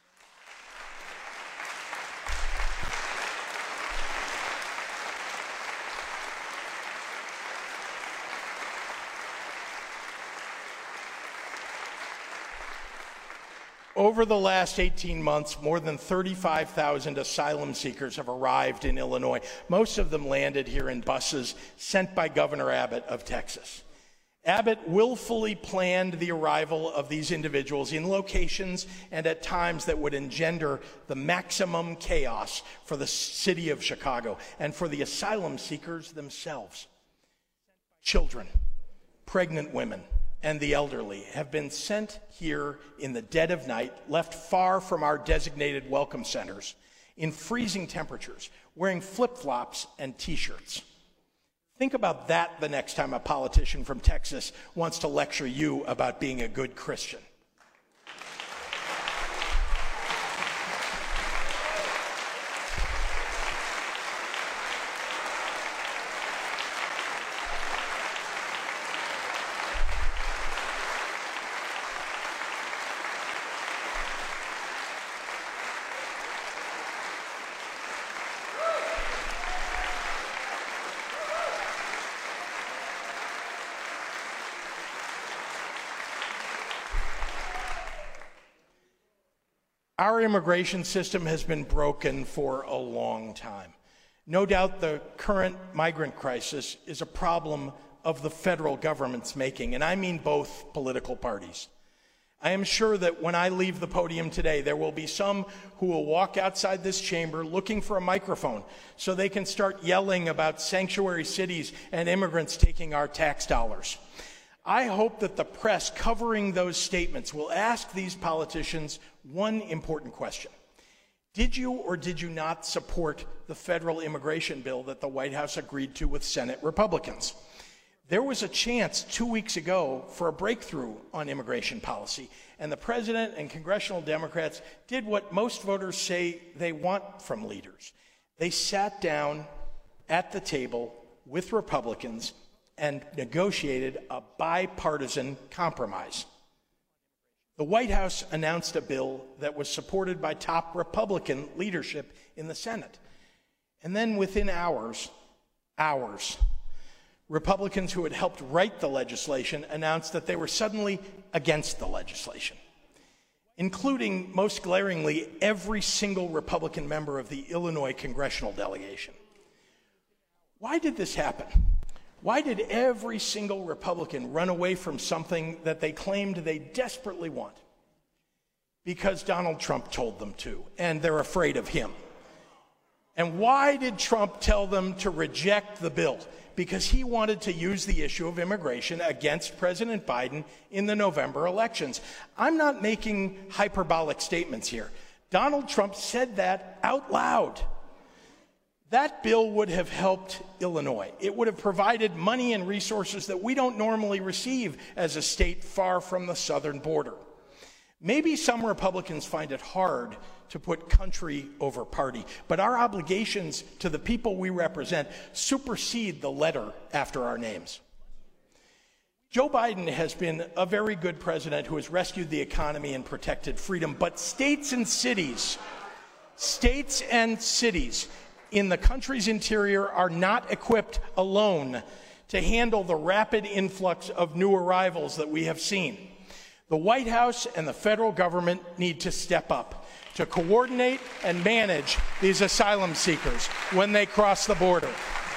Over the last eighteen months, more than thirty-five thousand asylum seekers have arrived in Illinois. Most of them landed here in buses sent by Governor Abbott of Texas. Abbott willfully planned the arrival of these individuals in locations and at times that would engender the maximum chaos for the city of Chicago and for the asylum seekers themselves. Children, pregnant women, and the elderly have been sent here in the dead of night, left far from our designated welcome centers, in freezing temperatures, wearing flip-flops and T-shirts. Think about that the next time a politician from Texas wants to lecture you about being a good Christian. Our immigration system has been broken for a long time. No doubt the current migrant crisis is a problem of the federal government's making, and I mean both political parties. I am sure that when I leave the podium today, there will be some who will walk outside this chamber looking for a microphone so they can start yelling about sanctuary cities and immigrants taking our tax dollars. I hope that the press covering those statements will ask these politicians one important question. Did you or did you not support the federal immigration bill that the White House agreed to with Senate Republicans? There was a chance two weeks ago for a breakthrough on immigration policy, and the president and congressional Democrats did what most voters say they want from leaders. They sat down at the table with Republicans and negotiated a bipartisan compromise. The White House announced a bill that was supported by top Republican leadership in the Senate. And then within hours, hours, Republicans who had helped write the legislation announced that they were suddenly against the legislation, including, most glaringly, every single Republican member of the Illinois congressional delegation. Why did this happen? Why did every single Republican run away from something that they claimed they desperately want? Because Donald Trump told them to, and they're afraid of him. And why did Trump tell them to reject the bill? Because he wanted to use the issue of immigration against President Biden in the November elections. I'm not making hyperbolic statements here. Donald Trump said that out loud. That bill would have helped Illinois. It would have provided money and resources that we don't normally receive as a state far from the southern border. Maybe some Republicans find it hard to put country over party, but our obligations to the people we represent supersede the letter after our names. Joe Biden has been a very good president who has rescued the economy and protected freedom, but states and cities, states and cities in the country's interior are not equipped alone to handle the rapid influx of new arrivals that we have seen. The White House and the federal government need to step up to coordinate and manage these asylum seekers when they cross the border.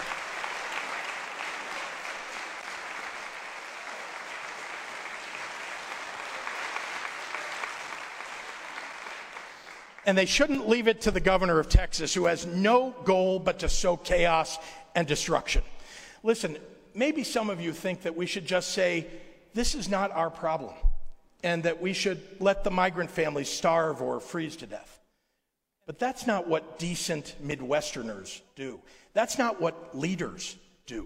And they shouldn't leave it to the governor of Texas, who has no goal but to sow chaos and destruction. Listen, maybe some of you think that we should just say, this is not our problem, and that we should let the migrant families starve or freeze to death. But that's not what decent Midwesterners do. That's not what leaders do.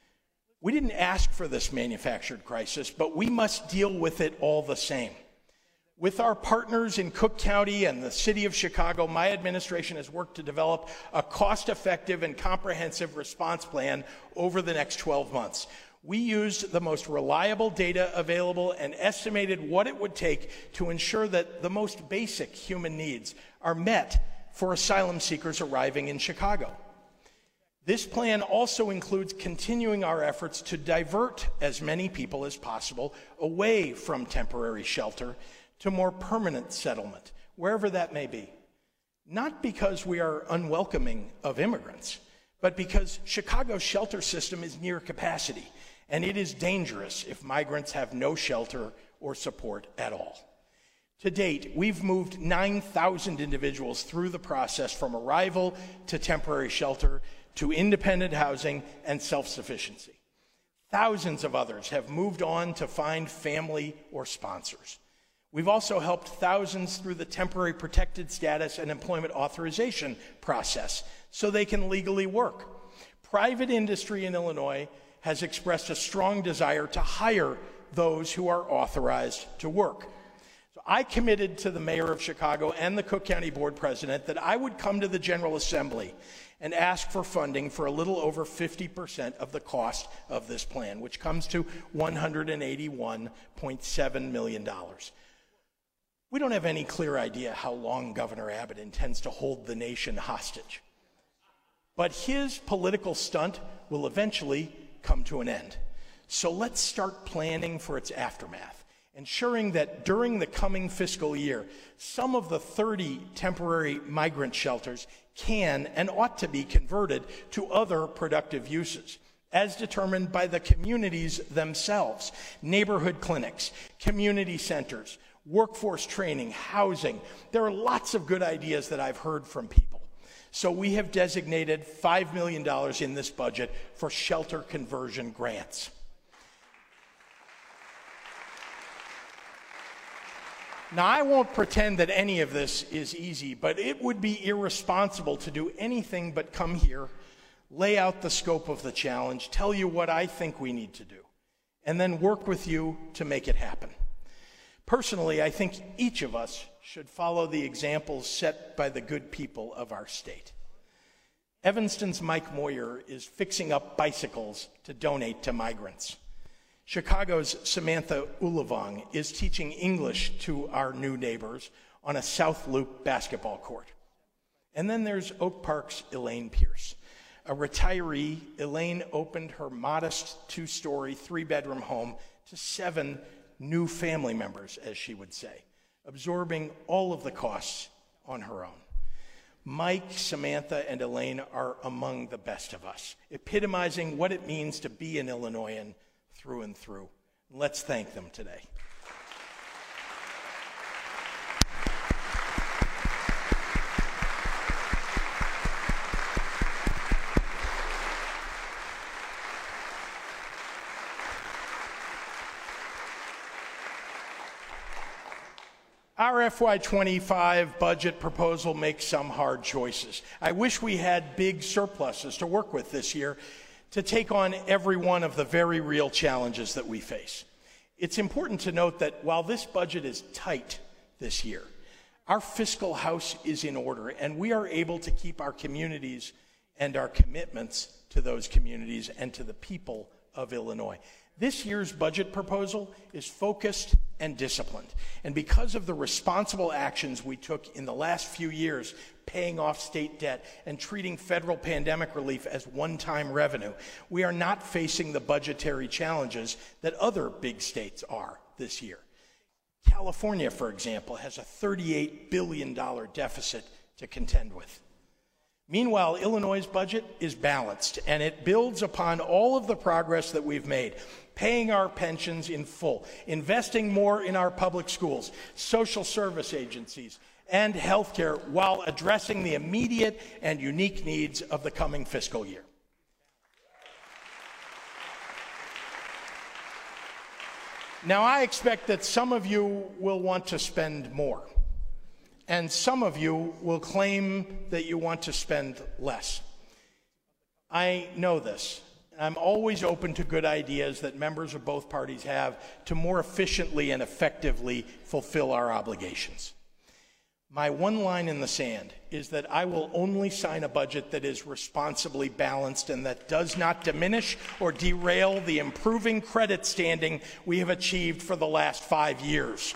We didn't ask for this manufactured crisis, but we must deal with it all the same. With our partners in Cook County and the city of Chicago, my administration has worked to develop a cost-effective and comprehensive response plan over the next twelve months. We used the most reliable data available and estimated what it would take to ensure that the most basic human needs are met for asylum seekers arriving in Chicago. This plan also includes continuing our efforts to divert as many people as possible away from temporary shelter to more permanent settlement, wherever that may be. Not because we are unwelcoming of immigrants, but because Chicago's shelter system is near capacity, and it is dangerous if migrants have no shelter or support at all. To date, we've moved nine thousand individuals through the process from arrival to temporary shelter to independent housing and self-sufficiency. Thousands of others have moved on to find family or sponsors. We've also helped thousands through the temporary protected status and employment authorization process so they can legally work. Private industry in Illinois has expressed a strong desire to hire those who are authorized to work. So I committed to the mayor of Chicago and the Cook County Board president that I would come to the General Assembly and ask for funding for a little over fifty percent of the cost of this plan, which comes to one hundred eighty-one point seven million dollars. We don't have any clear idea how long Governor Abbott intends to hold the nation hostage. But his political stunt will eventually come to an end. So let's start planning for its aftermath, ensuring that during the coming fiscal year, some of the thirty temporary migrant shelters can and ought to be converted to other productive uses, as determined by the communities themselves: neighborhood clinics, community centers, workforce training, housing. There are lots of good ideas that I've heard from people. So we have designated five million dollars in this budget for shelter conversion grants. Now, I won't pretend that any of this is easy, but it would be irresponsible to do anything but come here, lay out the scope of the challenge, tell you what I think we need to do, and then work with you to make it happen. Personally, I think each of us should follow the examples set by the good people of our state. Evanston's Mike Moyer is fixing up bicycles to donate to migrants. Chicago's Samantha Ulavong is teaching English to our new neighbors on a South Loop basketball court. And then there's Oak Park's Elaine Pierce. A retiree, Elaine opened her modest two-story, three-bedroom home to seven new family members, as she would say, absorbing all of the costs on her own. Mike, Samantha, and Elaine are among the best of us, epitomizing what it means to be an Illinoisan through and through. Let's thank them today. Our F Y twenty-five budget proposal makes some hard choices. I wish we had big surpluses to work with this year to take on every one of the very real challenges that we face. It's important to note that while this budget is tight this year, our fiscal house is in order, and we are able to keep our communities and our commitments to those communities and to the people of Illinois. This year's budget proposal is focused and disciplined. And because of the responsible actions we took in the last few years, paying off state debt and treating federal pandemic relief as one-time revenue, we are not facing the budgetary challenges that other big states are this year. California, for example, has a thirty-eight billion dollars deficit to contend with. Meanwhile, Illinois' budget is balanced, and it builds upon all of the progress that we've made, paying our pensions in full, investing more in our public schools, social service agencies, and healthcare, while addressing the immediate and unique needs of the coming fiscal year. Now, I expect that some of you will want to spend more, and some of you will claim that you want to spend less. I know this. I'm always open to good ideas that members of both parties have to more efficiently and effectively fulfill our obligations. My one line in the sand is that I will only sign a budget that is responsibly balanced and that does not diminish or derail the improving credit standing we have achieved for the last five years.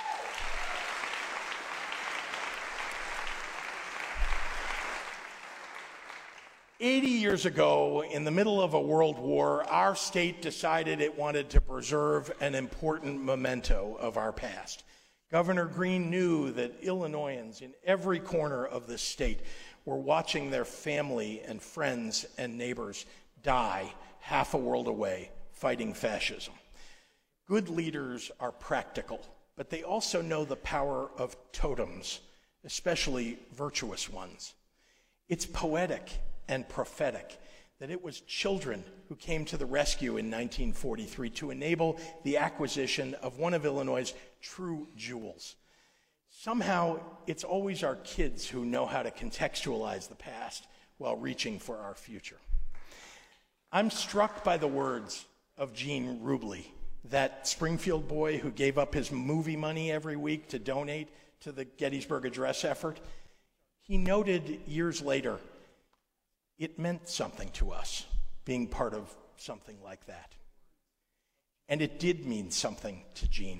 Eighty years ago, in the middle of a world war, our state decided it wanted to preserve an important memento of our past. Governor Green knew that Illinoisans in every corner of this state were watching their family and friends and neighbors die half a world away fighting fascism. Good leaders are practical, but they also know the power of totems, especially virtuous ones. It's poetic and prophetic that it was children who came to the rescue in nineteen forty-three to enable the acquisition of one of Illinois' true jewels. Somehow, it's always our kids who know how to contextualize the past while reaching for our future. I'm struck by the words of Gene Rubley, that Springfield boy who gave up his movie money every week to donate to the Gettysburg Address effort. He noted years later, it meant something to us, being part of something like that. And it did mean something to Gene.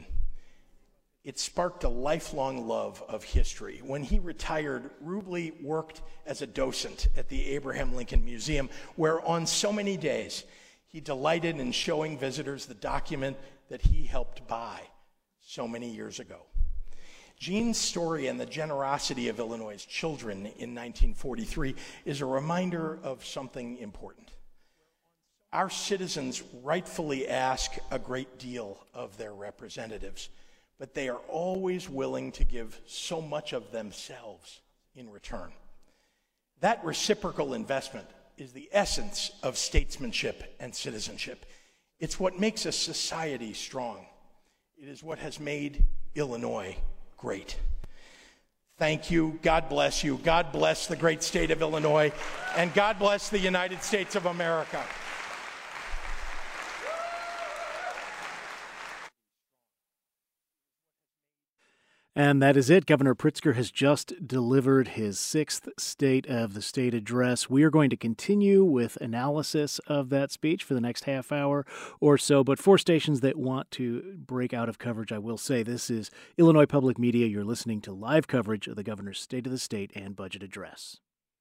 It sparked a lifelong love of history. When he retired, Rubley worked as a docent at the Abraham Lincoln Museum, where on so many days, he delighted in showing visitors the document that he helped buy so many years ago. Gene's story and the generosity of Illinois' children in nineteen forty-three is a reminder of something important. Our citizens rightfully ask a great deal of their representatives, but they are always willing to give so much of themselves in return. That reciprocal investment is the essence of statesmanship and citizenship. It's what makes a society strong. It is what has made Illinois great. Thank you. God bless you. God bless the great state of Illinois, and God bless the United States of America. And that is it. Governor Pritzker has just delivered his sixth State of the State address. We are going to continue with analysis of that speech for the next half hour or so. But for stations that want to break out of coverage, I will say this is Illinois Public Media. You're listening to live coverage of the governor's State of the State and budget address.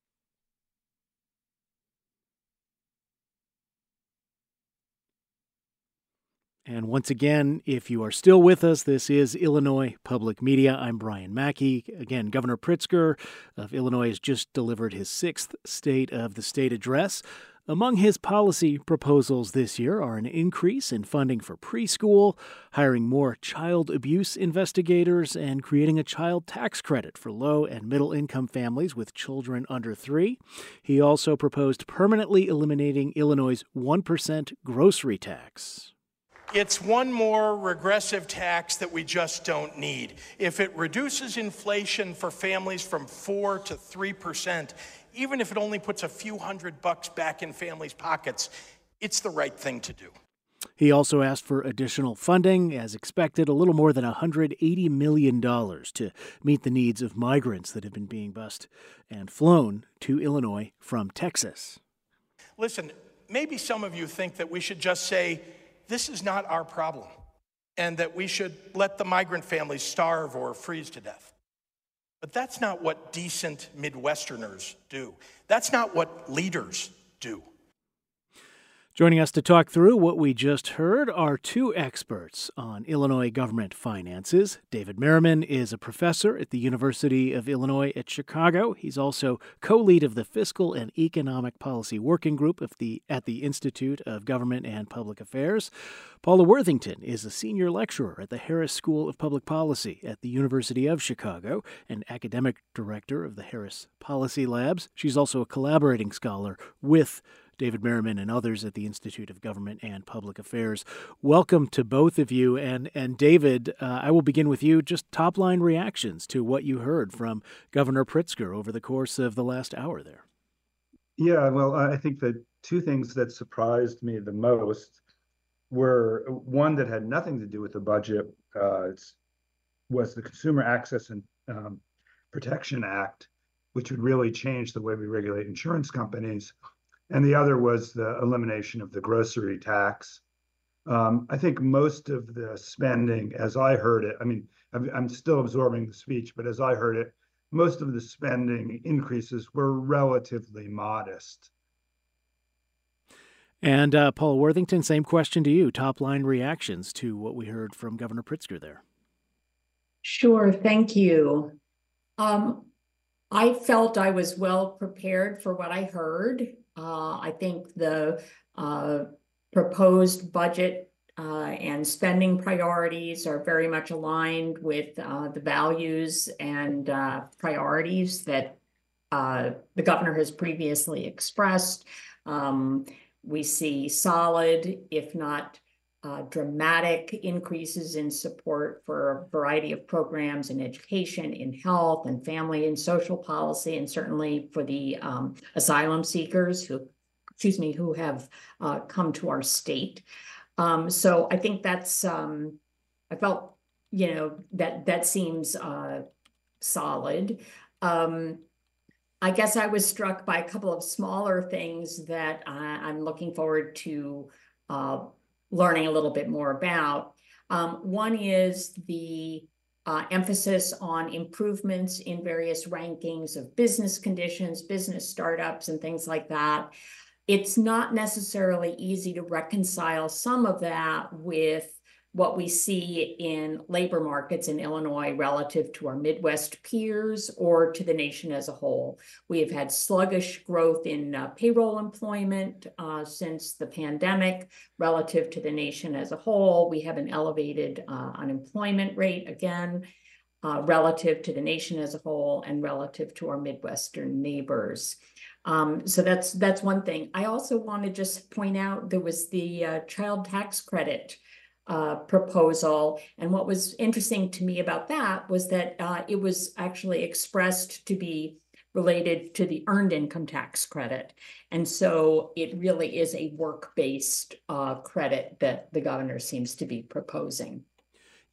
And once again, if you are still with us, this is Illinois Public Media. I'm Brian Mackey. Again, Governor Pritzker of Illinois has just delivered his sixth State of the State address. Among his policy proposals this year are an increase in funding for preschool, hiring more child abuse investigators, and creating a child tax credit for low and middle income families with children under three. He also proposed permanently eliminating Illinois' one percent grocery tax. It's one more regressive tax that we just don't need. If it reduces inflation for families from four to three percent, even if it only puts a few hundred bucks back in families' pockets, it's the right thing to do. He also asked for additional funding, as expected, a little more than one hundred eighty million dollars to meet the needs of migrants that have been being bused and flown to Illinois from Texas. Listen, maybe some of you think that we should just say, this is not our problem, and that we should let the migrant families starve or freeze to death. But that's not what decent Midwesterners do. That's not what leaders do. Joining us to talk through what we just heard are two experts on Illinois government finances. David Merriman is a professor at the University of Illinois at Chicago. He's also co-lead of the Fiscal and Economic Policy Working Group of the, at the Institute of Government and Public Affairs. Paula Worthington is a senior lecturer at the Harris School of Public Policy at the University of Chicago and academic director of the Harris Policy Labs. She's also a collaborating scholar with David Merriman and others at the Institute of Government and Public Affairs. Welcome to both of you. And, and David, uh, I will begin with you. Just top-line reactions to what you heard from Governor Pritzker over the course of the last hour there. Yeah, well, I think the two things that surprised me the most were one that had nothing to do with the budget, uh, was the Consumer Access and um, Protection Act, which would really change the way we regulate insurance companies. And the other was the elimination of the grocery tax. Um, I think most of the spending, as I heard it, I mean, I'm, I'm still absorbing the speech, but as I heard it, most of the spending increases were relatively modest. And uh, Paul Worthington, same question to you. Top line reactions to what we heard from Governor Pritzker there. Sure, thank you. Um, I felt I was well prepared for what I heard. Uh, I think the uh, proposed budget uh, and spending priorities are very much aligned with uh, the values and uh, priorities that uh, the governor has previously expressed. Um, we see solid, if not uh, dramatic, increases in support for a variety of programs in education, in health, and family and social policy, and certainly for the um, asylum seekers who, excuse me, who have uh, come to our state. Um, so I think that's, um, I felt, you know, that that seems uh, solid. Um, I guess I was struck by a couple of smaller things that I, I'm looking forward to uh, learning a little bit more about. Um, one is the uh, emphasis on improvements in various rankings of business conditions, business startups, and things like that. It's not necessarily easy to reconcile some of that with what we see in labor markets in Illinois relative to our Midwest peers or to the nation as a whole. We have had sluggish growth in uh, payroll employment uh, since the pandemic relative to the nation as a whole. We have an elevated uh, unemployment rate, again, uh, relative to the nation as a whole and relative to our Midwestern neighbors. Um, so that's that's one thing. I also want to just point out there was the uh, child tax credit Uh, proposal. And what was interesting to me about that was that uh, it was actually expressed to be related to the earned income tax credit. And so it really is a work-based uh, credit that the governor seems to be proposing.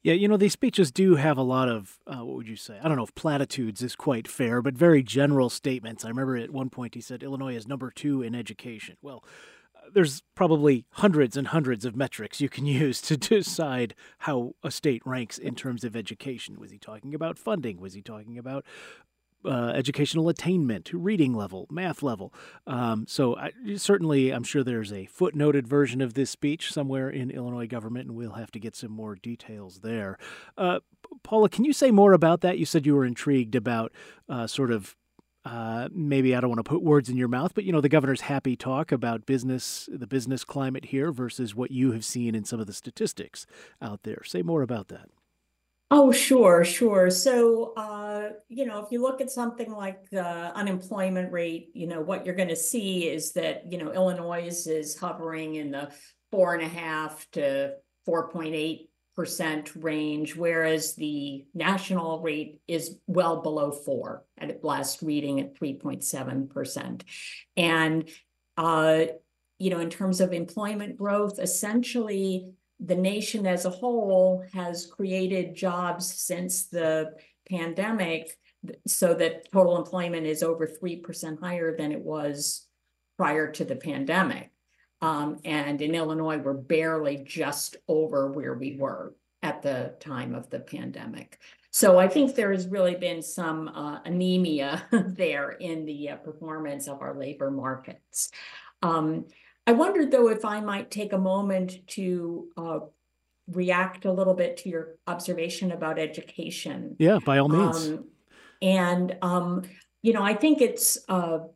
Yeah, you know, these speeches do have a lot of, uh, what would you say? I don't know if platitudes is quite fair, but very general statements. I remember at one point he said Illinois is number two in education. Well, uh, there's probably hundreds and hundreds of metrics you can use to decide how a state ranks in terms of education. Was he talking about funding? Was he talking about Uh, educational attainment, reading level, math level? Um, so I, certainly, I'm sure there's a footnoted version of this speech somewhere in Illinois government, and we'll have to get some more details there. Uh, Paula, can you say more about that? You said you were intrigued about uh, sort of uh, maybe I don't want to put words in your mouth, but, you know, the governor's happy talk about business, the business climate here versus what you have seen in some of the statistics out there. Say more about that. Oh, sure, sure. So, uh, you know, if you look at something like the unemployment rate, you know, what you're going to see is that, you know, Illinois is hovering in the four and a half to four point eight percent range, whereas the national rate is well below four at last reading at three point seven percent. And, uh, you know, in terms of employment growth, essentially, the nation as a whole has created jobs since the pandemic so that total employment is over three percent higher than it was prior to the pandemic. Um, and in Illinois, we're barely just over where we were at the time of the pandemic. So I think there has really been some uh, anemia there in the uh, performance of our labor markets. Um, I wondered, though, if I might take a moment to uh, react a little bit to your observation about education. Yeah, by all means. Um, and, um, you know, I think it's uh,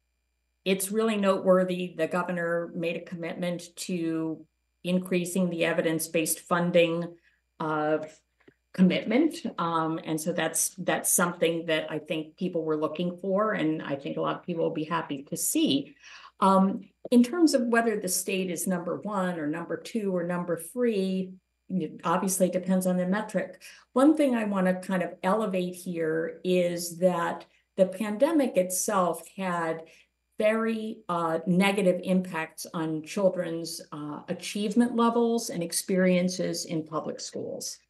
it's really noteworthy. The governor made a commitment to increasing the evidence-based funding uh, commitment. Um, and so that's that's something that I think people were looking for, and I think a lot of people will be happy to see. Um, in terms of whether the state is number one or number two or number three, it obviously depends on the metric. One thing I want to kind of elevate here is that the pandemic itself had very uh, negative impacts on children's uh, achievement levels and experiences in public schools.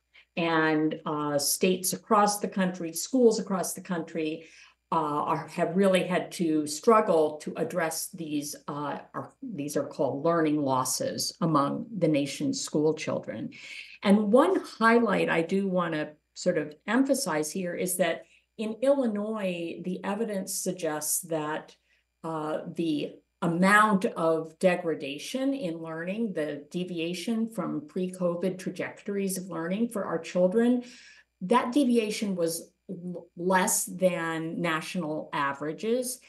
And uh, states across the country, schools across the country, Uh, are, have really had to struggle to address these, uh, are, these are called learning losses among the nation's school children. And one highlight I do want to sort of emphasize here is that in Illinois, the evidence suggests that uh, the amount of degradation in learning, the deviation from pre-COVID trajectories of learning for our children, that deviation was less than national averages.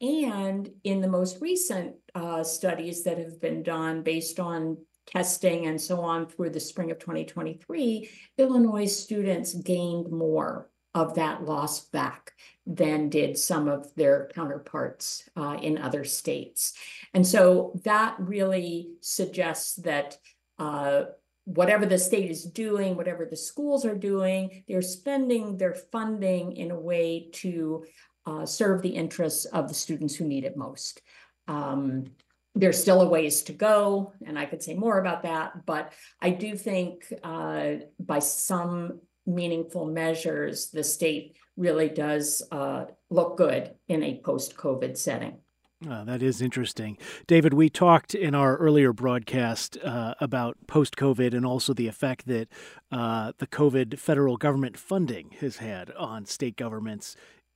And in the most recent uh, studies that have been done based on testing and so on through the spring of twenty twenty-three, Illinois students gained more of that loss back than did some of their counterparts uh, in other states. And so that really suggests that uh, whatever the state is doing, whatever the schools are doing, they're spending their funding in a way to uh, serve the interests of the students who need it most. Um, there's still a ways to go, and I could say more about that, but I do think uh, by some meaningful measures, the state really does uh, look good in a post-COVID setting. Uh, that is interesting. David, we talked in our earlier broadcast uh, about post-COVID and also the effect that uh, the COVID federal government funding has had on state governments,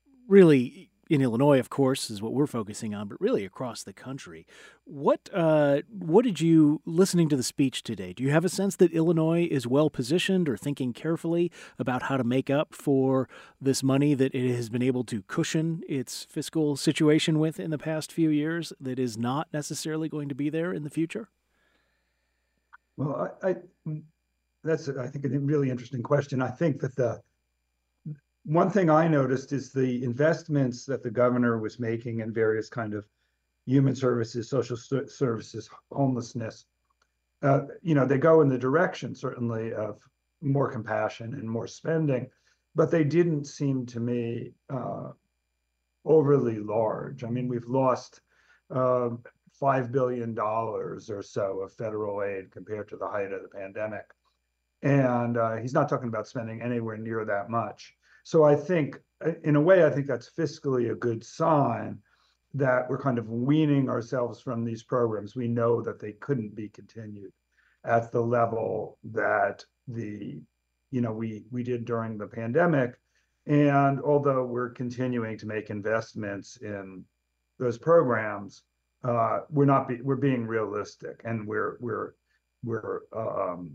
really in Illinois, of course, is what we're focusing on, but really across the country. What uh, what did you, listening to the speech today, do you have a sense that Illinois is well positioned or thinking carefully about how to make up for this money that it has been able to cushion its fiscal situation with in the past few years that is not necessarily going to be there in the future? Well, I, I that's, I think, a really interesting question. I think that the one thing I noticed is the investments that the governor was making in various kind of human services, social services, homelessness. Uh, you know, they go in the direction certainly of more compassion and more spending, but they didn't seem to me uh, overly large. I mean, we've lost uh, five billion dollars or so of federal aid compared to the height of the pandemic. And uh, he's not talking about spending anywhere near that much. So I think, in a way, I think that's fiscally a good sign that we're kind of weaning ourselves from these programs. We know that they couldn't be continued at the level that the, you know, we we did during the pandemic. And although we're continuing to make investments in those programs, uh, we're not be, we're being realistic, and we're we're we're um,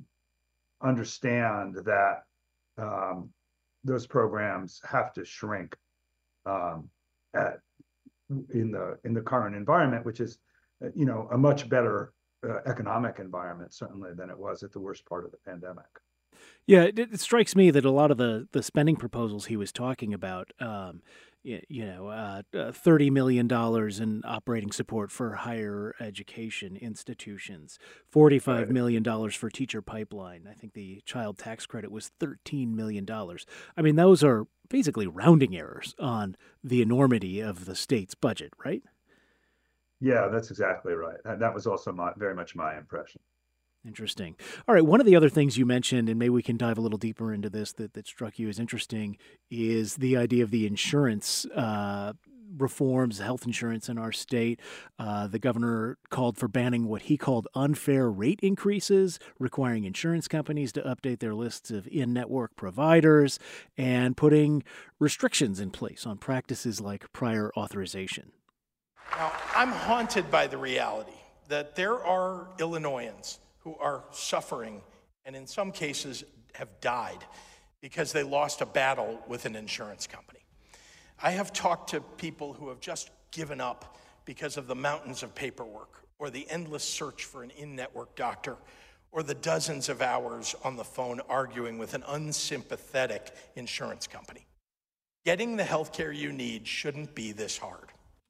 understand that um, those programs have to shrink um, at in the in the current environment, which is, you know, a much better uh, economic environment certainly than it was at the worst part of the pandemic. Yeah, it, it strikes me that a lot of the the spending proposals he was talking about, um, you, you know, uh, uh, thirty million dollars in operating support for higher education institutions, forty-five Right. million dollars for teacher pipeline. I think the child tax credit was thirteen million dollars. I mean, those are basically rounding errors on the enormity of the state's budget, right? Yeah, that's exactly right. And that was also my, very much my impression. Interesting. All right. One of the other things you mentioned, and maybe we can dive a little deeper into this, that, that struck you as interesting, is the idea of the insurance uh, reforms, health insurance in our state. Uh, the governor called for banning what he called unfair rate increases, requiring insurance companies to update their lists of in-network providers, and putting restrictions in place on practices like prior authorization. Now, I'm haunted by the reality that there are Illinoisans who are suffering and in some cases have died because they lost a battle with an insurance company. I have talked to people who have just given up because of the mountains of paperwork or the endless search for an in-network doctor or the dozens of hours on the phone arguing with an unsympathetic insurance company. Getting the healthcare you need shouldn't be this hard.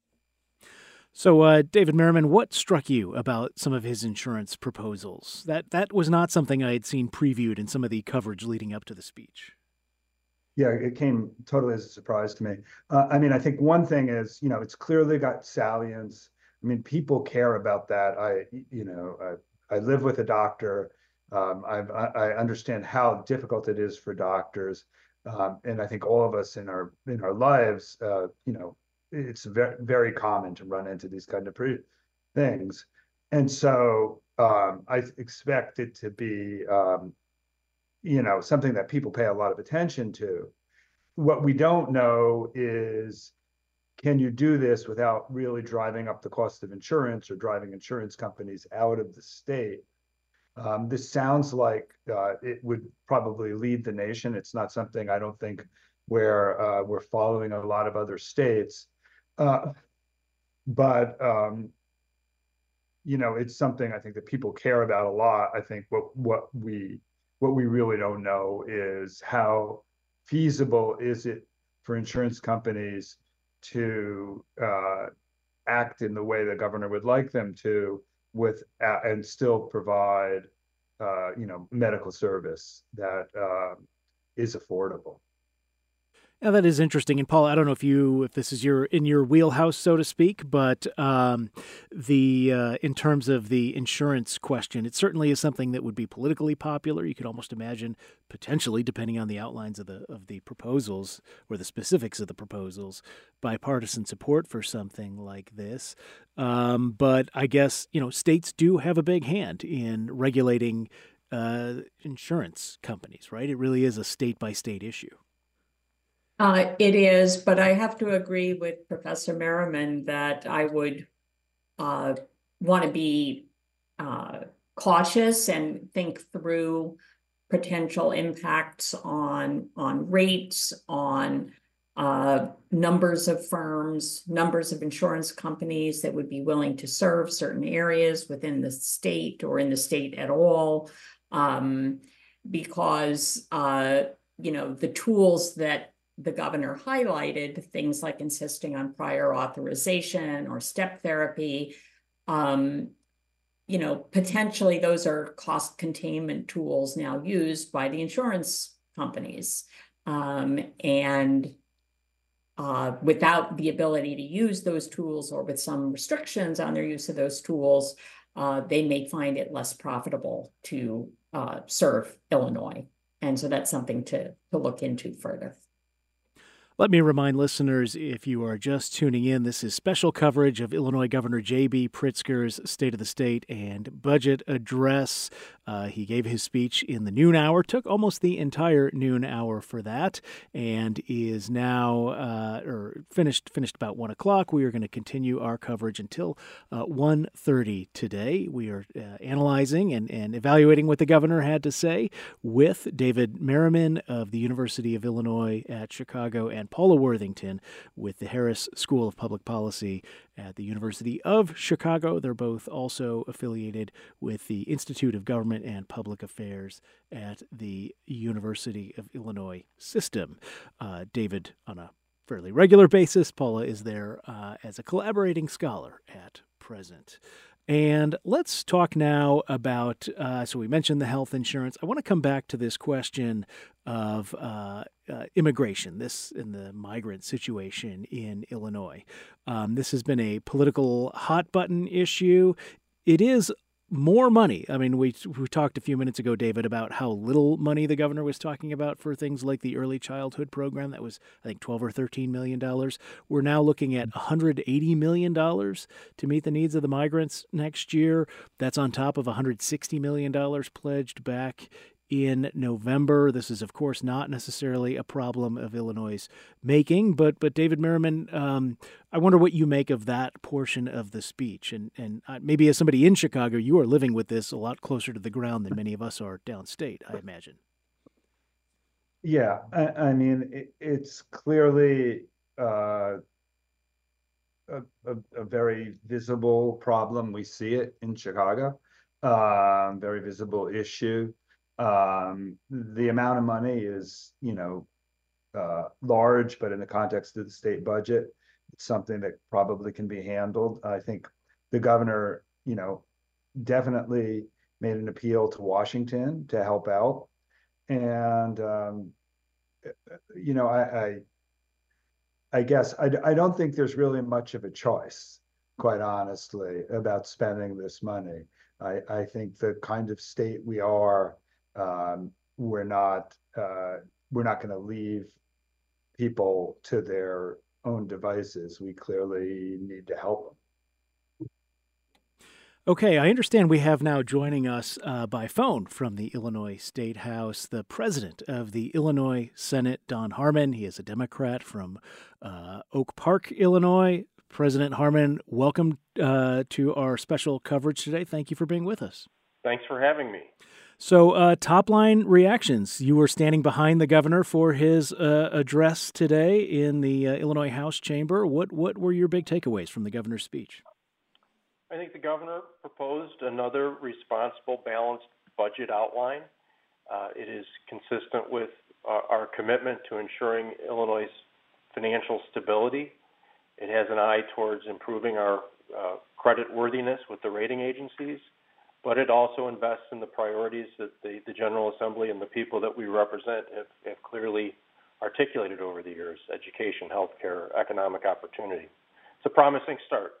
So, uh, David Merriman, what struck you about some of his insurance proposals? That that was not something I had seen previewed in some of the coverage leading up to the speech. Yeah, it came totally as a surprise to me. Uh, I mean, I think one thing is, you know, it's clearly got salience. I mean, people care about that. I, you know, I, I live with a doctor. Um, I've, I, I understand how difficult it is for doctors, um, and I think all of us in our in our lives, uh, you know, it's very very common to run into these kind of things, and so um, I expect it to be, um, you know, something that people pay a lot of attention to. What we don't know is, can you do this without really driving up the cost of insurance or driving insurance companies out of the state? Um, this sounds like uh, it would probably lead the nation. It's not something, I don't think, where uh, we're following a lot of other states. Uh, but, um, you know, it's something I think that people care about a lot. I think what, what we what we really don't know is how feasible is it for insurance companies to uh, act in the way the governor would like them to, with uh, and still provide, uh, you know, medical service that uh, is affordable. Yeah, that is interesting. And Paul, I don't know if you, if this is your in your wheelhouse, so to speak, but um, the uh, in terms of the insurance question, it certainly is something that would be politically popular. You could almost imagine, potentially, depending on the outlines of the of the proposals or the specifics of the proposals, bipartisan support for something like this. Um, but I guess, you know, states do have a big hand in regulating uh, insurance companies, right? It really is a state by state issue. Uh, it is, but I have to agree with Professor Merriman that I would uh, want to be uh, cautious and think through potential impacts on on rates, on uh, numbers of firms, numbers of insurance companies that would be willing to serve certain areas within the state or in the state at all, um, because uh, you know, the tools that the governor highlighted, things like insisting on prior authorization or step therapy, um, you know, potentially those are cost containment tools now used by the insurance companies. Um, and uh, without the ability to use those tools, or with some restrictions on their use of those tools, uh, they may find it less profitable to uh, serve Illinois. And so that's something to, to look into further. Let me remind listeners, if you are just tuning in, this is special coverage of Illinois Governor J B. Pritzker's State of the State and Budget Address. Uh, he gave his speech in the noon hour, took almost the entire noon hour for that, and is now uh, or finished finished about one o'clock. We are going to continue our coverage until uh, one thirty today. We are uh, analyzing and, and evaluating what the governor had to say with David Merriman of the University of Illinois at Chicago and Paula Worthington with the Harris School of Public Policy at the University of Chicago. They're both also affiliated with the Institute of Government and Public Affairs at the University of Illinois system. Uh, David on a fairly regular basis. Paula is there uh, as a collaborating scholar at present. And let's talk now about, uh, so we mentioned the health insurance. I want to come back to this question of uh, uh, immigration, this in the migrant situation in Illinois. Um, this has been a political hot button issue. It is more money. I mean, we we talked a few minutes ago, David, about how little money the governor was talking about for things like the early childhood program. That was, I think, twelve or thirteen million dollars. We're now looking at one hundred eighty million dollars to meet the needs of the migrants next year. That's on top of one hundred sixty million dollars pledged back in November. This is, of course, not necessarily a problem of Illinois' making, but but David Merriman, um, I wonder what you make of that portion of the speech. And, and maybe as somebody in Chicago, you are living with this a lot closer to the ground than many of us are downstate, I imagine. Yeah, I, I mean, it, it's clearly uh, a, a, a very visible problem. We see it in Chicago, um, very visible issue. Um, the amount of money is, you know, uh, large, but in the context of the state budget, it's something that probably can be handled. I think the governor, you know, definitely made an appeal to Washington to help out. And, um, you know, I, I, I guess I, I don't think there's really much of a choice, quite honestly, about spending this money. I, I think the kind of state we are, um, we're not, uh, we're not going to leave people to their own devices. We clearly need to help them. Okay, I understand we have now joining us uh, by phone from the Illinois State House the president of the Illinois Senate, Don Harmon. He is a Democrat from uh, Oak Park, Illinois. President Harmon, welcome uh, to our special coverage today. Thank you for being with us. Thanks for having me. So, uh, top line reactions. You were standing behind the governor for his uh, address today in the uh, Illinois House chamber. What what were your big takeaways from the governor's speech? I think the governor proposed another responsible, balanced budget outline. Uh, it is consistent with uh, our commitment to ensuring Illinois' financial stability. It has an eye towards improving our uh, credit worthiness with the rating agencies, but it also invests in the priorities that the, the General Assembly and the people that we represent have, have clearly articulated over the years: education, healthcare, economic opportunity. It's a promising start.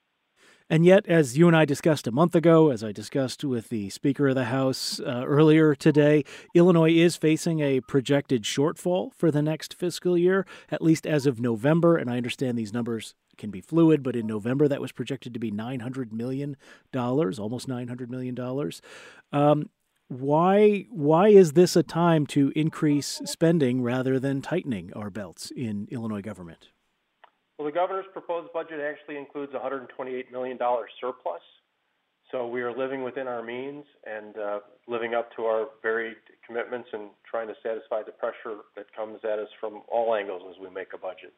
And yet, as you and I discussed a month ago, as I discussed with the Speaker of the House uh, earlier today, Illinois is facing a projected shortfall for the next fiscal year, at least as of November. And I understand these numbers can be fluid, but in November that was projected to be nine hundred million dollars, almost nine hundred million dollars. Um, why, why is this a time to increase spending rather than tightening our belts in Illinois government? Well, the governor's proposed budget actually includes a one hundred twenty-eight million dollars surplus. So we are living within our means and uh, living up to our varied commitments and trying to satisfy the pressure that comes at us from all angles as we make a budget.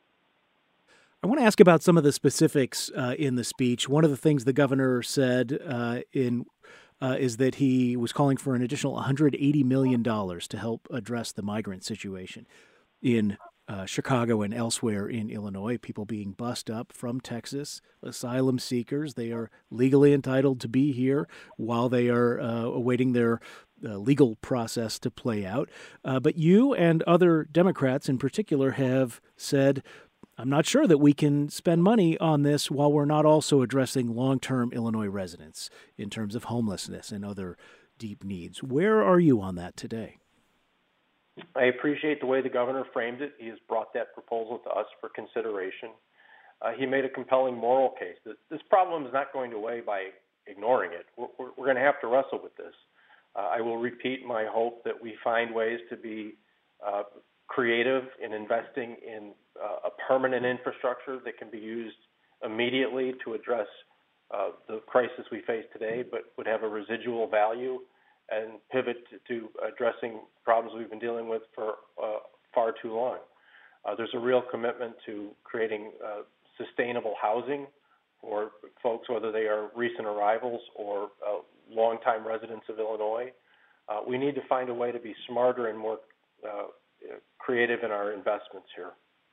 I want to ask about some of the specifics uh, in the speech. One of the things the governor said uh, in uh, is that he was calling for an additional one hundred eighty million dollars to help address the migrant situation in Uh, Chicago and elsewhere in Illinois, people being bussed up from Texas, asylum seekers. They are legally entitled to be here while they are uh, awaiting their uh, legal process to play out. Uh, but you and other Democrats in particular have said, I'm not sure that we can spend money on this while we're not also addressing long-term Illinois residents in terms of homelessness and other deep needs. Where are you on that today? I appreciate the way the governor framed it. He has brought that proposal to us for consideration. Uh, he made a compelling moral case that this problem is not going away by ignoring it. We're, we're, we're going to have to wrestle with this. Uh, I will repeat my hope that we find ways to be uh, creative in investing in uh, a permanent infrastructure that can be used immediately to address uh, the crisis we face today, but would have a residual value and pivot to, to addressing problems we've been dealing with for uh, far too long. Uh, there's a real commitment to creating uh, sustainable housing for folks, whether they are recent arrivals or uh, longtime residents of Illinois. Uh, we need to find a way to be smarter and more uh, creative in our investments here.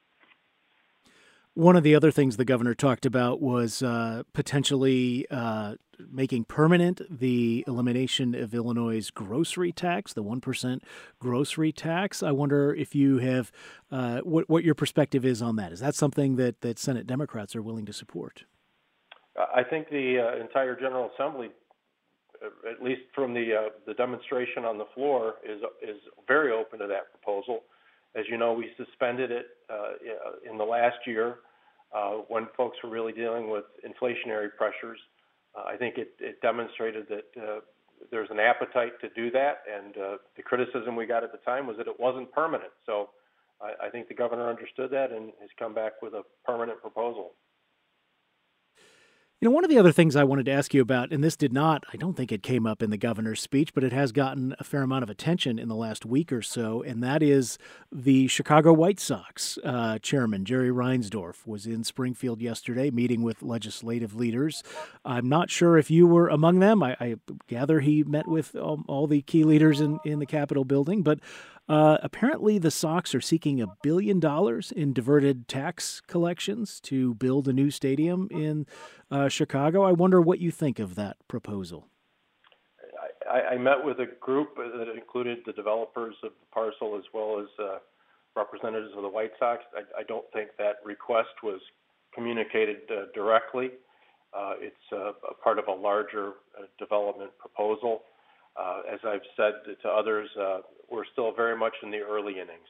One of the other things the governor talked about was uh, potentially uh, making permanent the elimination of Illinois' grocery tax, the one percent grocery tax. I wonder if you have, uh, what, what your perspective is on that. Is that something that, that Senate Democrats are willing to support? I think the uh, entire General Assembly, at least from the uh, the demonstration on the floor, is is very open to that proposal. As you know, we suspended it uh, in the last year uh, when folks were really dealing with inflationary pressures. Uh, I think it, it demonstrated that uh, there's an appetite to do that, and uh, the criticism we got at the time was that it wasn't permanent. So I, I think the governor understood that and has come back with a permanent proposal. You know, one of the other things I wanted to ask you about, and this did not, I don't think it came up in the governor's speech, but it has gotten a fair amount of attention in the last week or so, and that is the Chicago White Sox uh, chairman, Jerry Reinsdorf, was in Springfield yesterday meeting with legislative leaders. I'm not sure if you were among them. I, I gather he met with um, all the key leaders in, in the Capitol building, but Uh, apparently, the Sox are seeking a billion dollars in diverted tax collections to build a new stadium in uh, Chicago. I wonder what you think of that proposal. I, I met with a group that included the developers of the parcel as well as uh, representatives of the White Sox. I, I don't think that request was communicated uh, directly. Uh, it's uh, a part of a larger uh, development proposal. Uh, as I've said to others, uh, we're still very much in the early innings.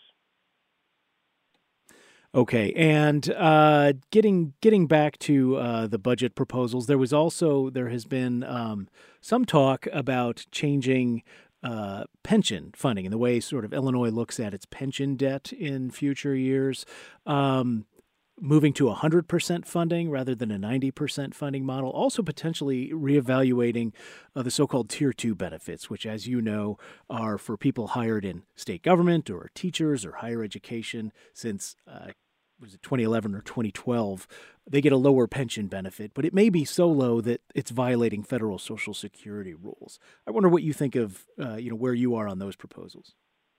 Okay, and uh, getting getting back to uh, the budget proposals, there was also there has been um, some talk about changing uh, pension funding and the way sort of Illinois looks at its pension debt in future years. Um, moving to one hundred percent funding rather than a ninety percent funding model, also potentially reevaluating uh, the so-called Tier two benefits, which, as you know, are for people hired in state government or teachers or higher education since, uh, was it twenty eleven or twenty twelve, they get a lower pension benefit, but it may be so low that it's violating federal Social Security rules. I wonder what you think of, uh, you know, where you are on those proposals.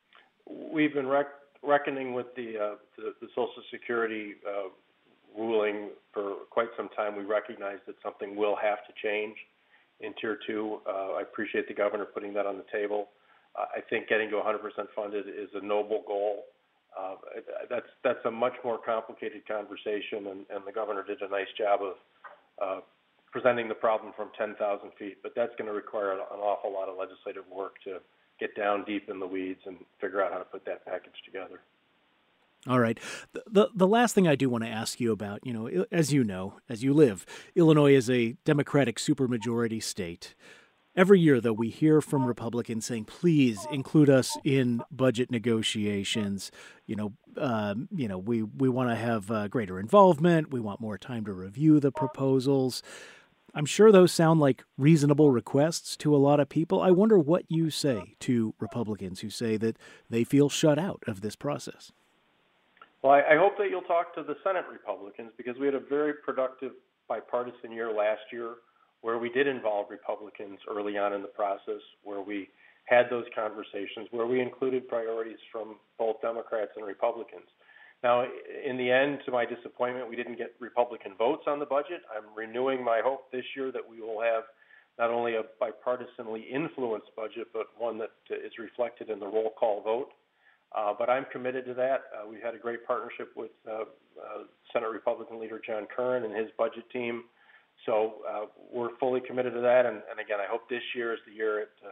We've been rec- reckoning with the, uh, the, the Social Security uh, ruling for quite some time. We recognize that something will have to change in Tier two. Uh, I appreciate the governor putting that on the table. Uh, I think getting to one hundred percent funded is a noble goal. Uh, that's that's a much more complicated conversation, and, and the governor did a nice job of uh, presenting the problem from ten thousand feet. But that's going to require an awful lot of legislative work to get down deep in the weeds and figure out how to put that package together. All right. The, the the last thing I do want to ask you about, you know, as you know, as you live, Illinois is a Democratic supermajority state. Every year, though, we hear from Republicans saying, please include us in budget negotiations. You know, um, you know, we, we want to have uh, greater involvement. We want more time to review the proposals. I'm sure those sound like reasonable requests to a lot of people. I wonder what you say to Republicans who say that they feel shut out of this process. Well, I, I hope that you'll talk to the Senate Republicans, because we had a very productive bipartisan year last year where we did involve Republicans early on in the process, where we had those conversations, where we included priorities from both Democrats and Republicans. Now, in the end, to my disappointment, we didn't get Republican votes on the budget. I'm renewing my hope this year that we will have not only a bipartisanly influenced budget, but one that is reflected in the roll call vote. Uh, but I'm committed to that. Uh, we've had a great partnership with uh, uh, Senate Republican leader John Curran and his budget team. So uh, we're fully committed to that. And, and again, I hope this year is the year it uh,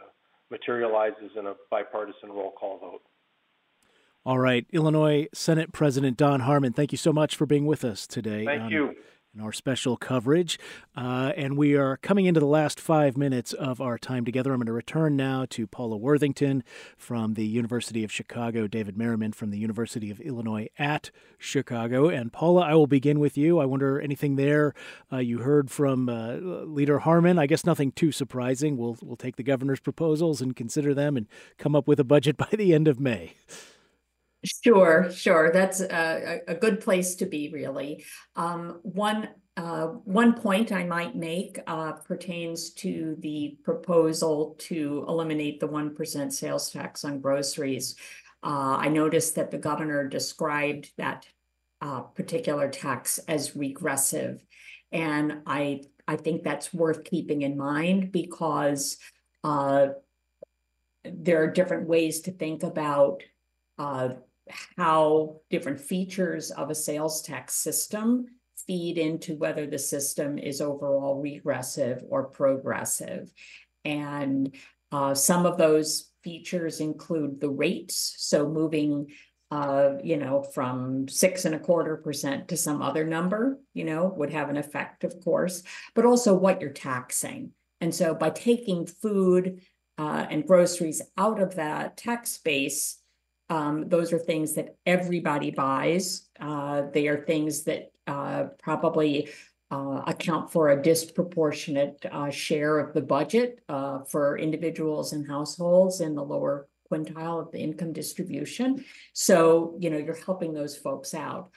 materializes in a bipartisan roll call vote. All right. Illinois Senate President Don Harmon, thank you so much for being with us today. Thank on, you. in our special coverage. Uh, and we are coming into the last five minutes of our time together. I'm going to return now to Paula Worthington from the University of Chicago, David Merriman from the University of Illinois at Chicago. And Paula, I will begin with you. I wonder anything there uh, you heard from uh, Leader Harmon. I guess nothing too surprising. We'll, we'll take the governor's proposals and consider them and come up with a budget by the end of May. Sure, sure. That's a, a good place to be, really. Um, one uh, one point I might make uh, pertains to the proposal to eliminate the one percent sales tax on groceries. Uh, I noticed that the governor described that uh, particular tax as regressive, and I I think that's worth keeping in mind because uh, there are different ways to think about uh, how different features of a sales tax system feed into whether the system is overall regressive or progressive. And uh, some of those features include the rates. So moving, uh, you know, from six and a quarter percent to some other number, you know, would have an effect, of course, but also what you're taxing. And so by taking food uh, and groceries out of that tax base, Um, those are things that everybody buys. Uh, they are things that uh, probably uh, account for a disproportionate uh, share of the budget uh, for individuals and households in the lower quintile of the income distribution. So, you know, you're helping those folks out.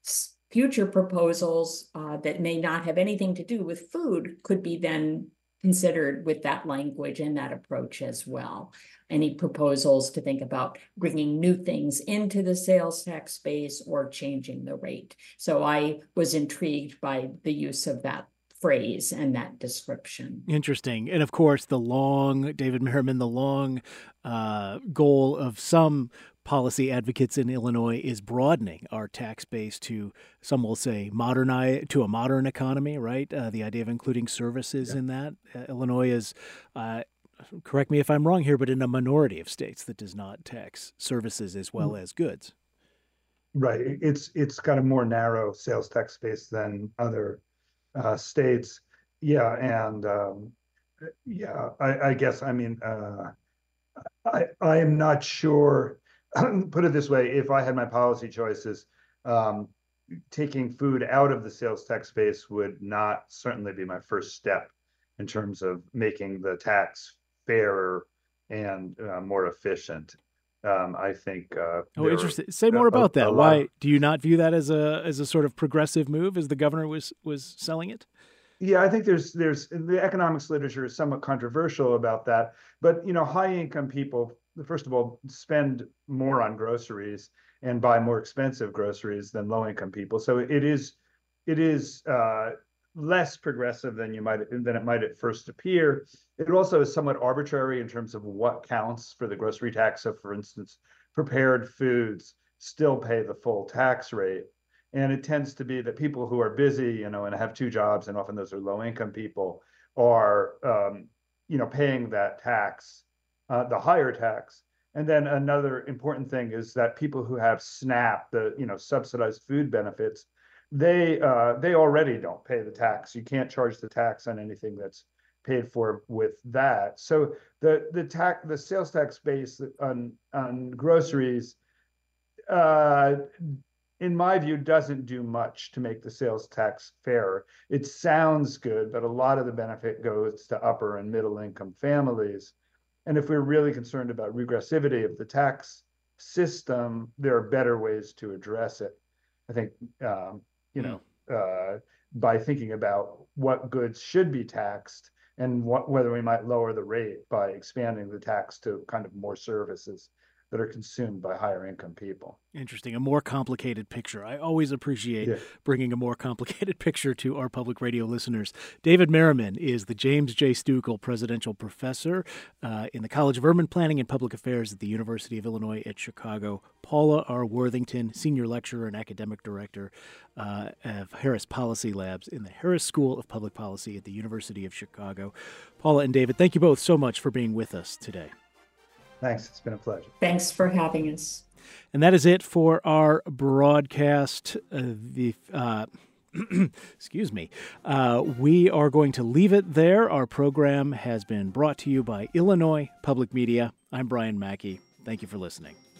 Future proposals uh, that may not have anything to do with food could be then considered with that language and that approach as well. Any proposals to think about bringing new things into the sales tax space or changing the rate. So I was intrigued by the use of that phrase and that description. Interesting. And of course, the long, David Merriman, the long uh, goal of some policy advocates in Illinois is broadening our tax base to, some will say, modernize to a modern economy, right? Uh, the idea of including services yeah. in that. Uh, Illinois is, uh, correct me if I'm wrong here, but in a minority of states that does not tax services as well as goods. Right. It's it's got a more narrow sales tax base than other uh, states. Yeah. And um, yeah, I, I guess, I mean, uh, I, I am not sure. Put it this way, if I had my policy choices, um, taking food out of the sales tax base would not certainly be my first step in terms of making the tax fairer and uh, more efficient. Um, I think. Uh, oh, interesting. Say more a, about a, that. a Why of, do you not view that as a as a sort of progressive move, as the governor was was selling it? Yeah, I think there's there's the economics literature is somewhat controversial about that. But you know, high income people, first of all, spend more on groceries and buy more expensive groceries than low income people. So it is it is uh, less progressive than you might than it might at first appear. It also is somewhat arbitrary in terms of what counts for the grocery tax. So, for instance, prepared foods still pay the full tax rate. And it tends to be that people who are busy, you know, and have two jobs, and often those are low income people, are, um, you know, paying that tax, uh, the higher tax. And then another important thing is that people who have SNAP, the, you know, subsidized food benefits, they uh, they already don't pay the tax. You can't charge the tax on anything that's paid for with that. So the the tax, the sales tax base on on groceries, uh, in my view, doesn't do much to make the sales tax fairer. It sounds good, but a lot of the benefit goes to upper and middle income families. And if we're really concerned about regressivity of the tax system, there are better ways to address it. I think, um, you know, uh, by thinking about what goods should be taxed and what, whether we might lower the rate by expanding the tax to kind of more services that are consumed by higher income people. Interesting. A more complicated picture. I always appreciate yeah. bringing a more complicated picture to our public radio listeners. David Merriman is the James J. Stukel Presidential Professor uh, in the College of Urban Planning and Public Affairs at the University of Illinois at Chicago. Paula R. Worthington, Senior Lecturer and Academic Director uh, of Harris Policy Labs in the Harris School of Public Policy at the University of Chicago. Paula and David, thank you both so much for being with us today. Thanks. It's been a pleasure. Thanks for having us. And that is it for our broadcast. Uh, the uh, excuse me. Uh, we are going to leave it there. Our program has been brought to you by Illinois Public Media. I'm Brian Mackey. Thank you for listening.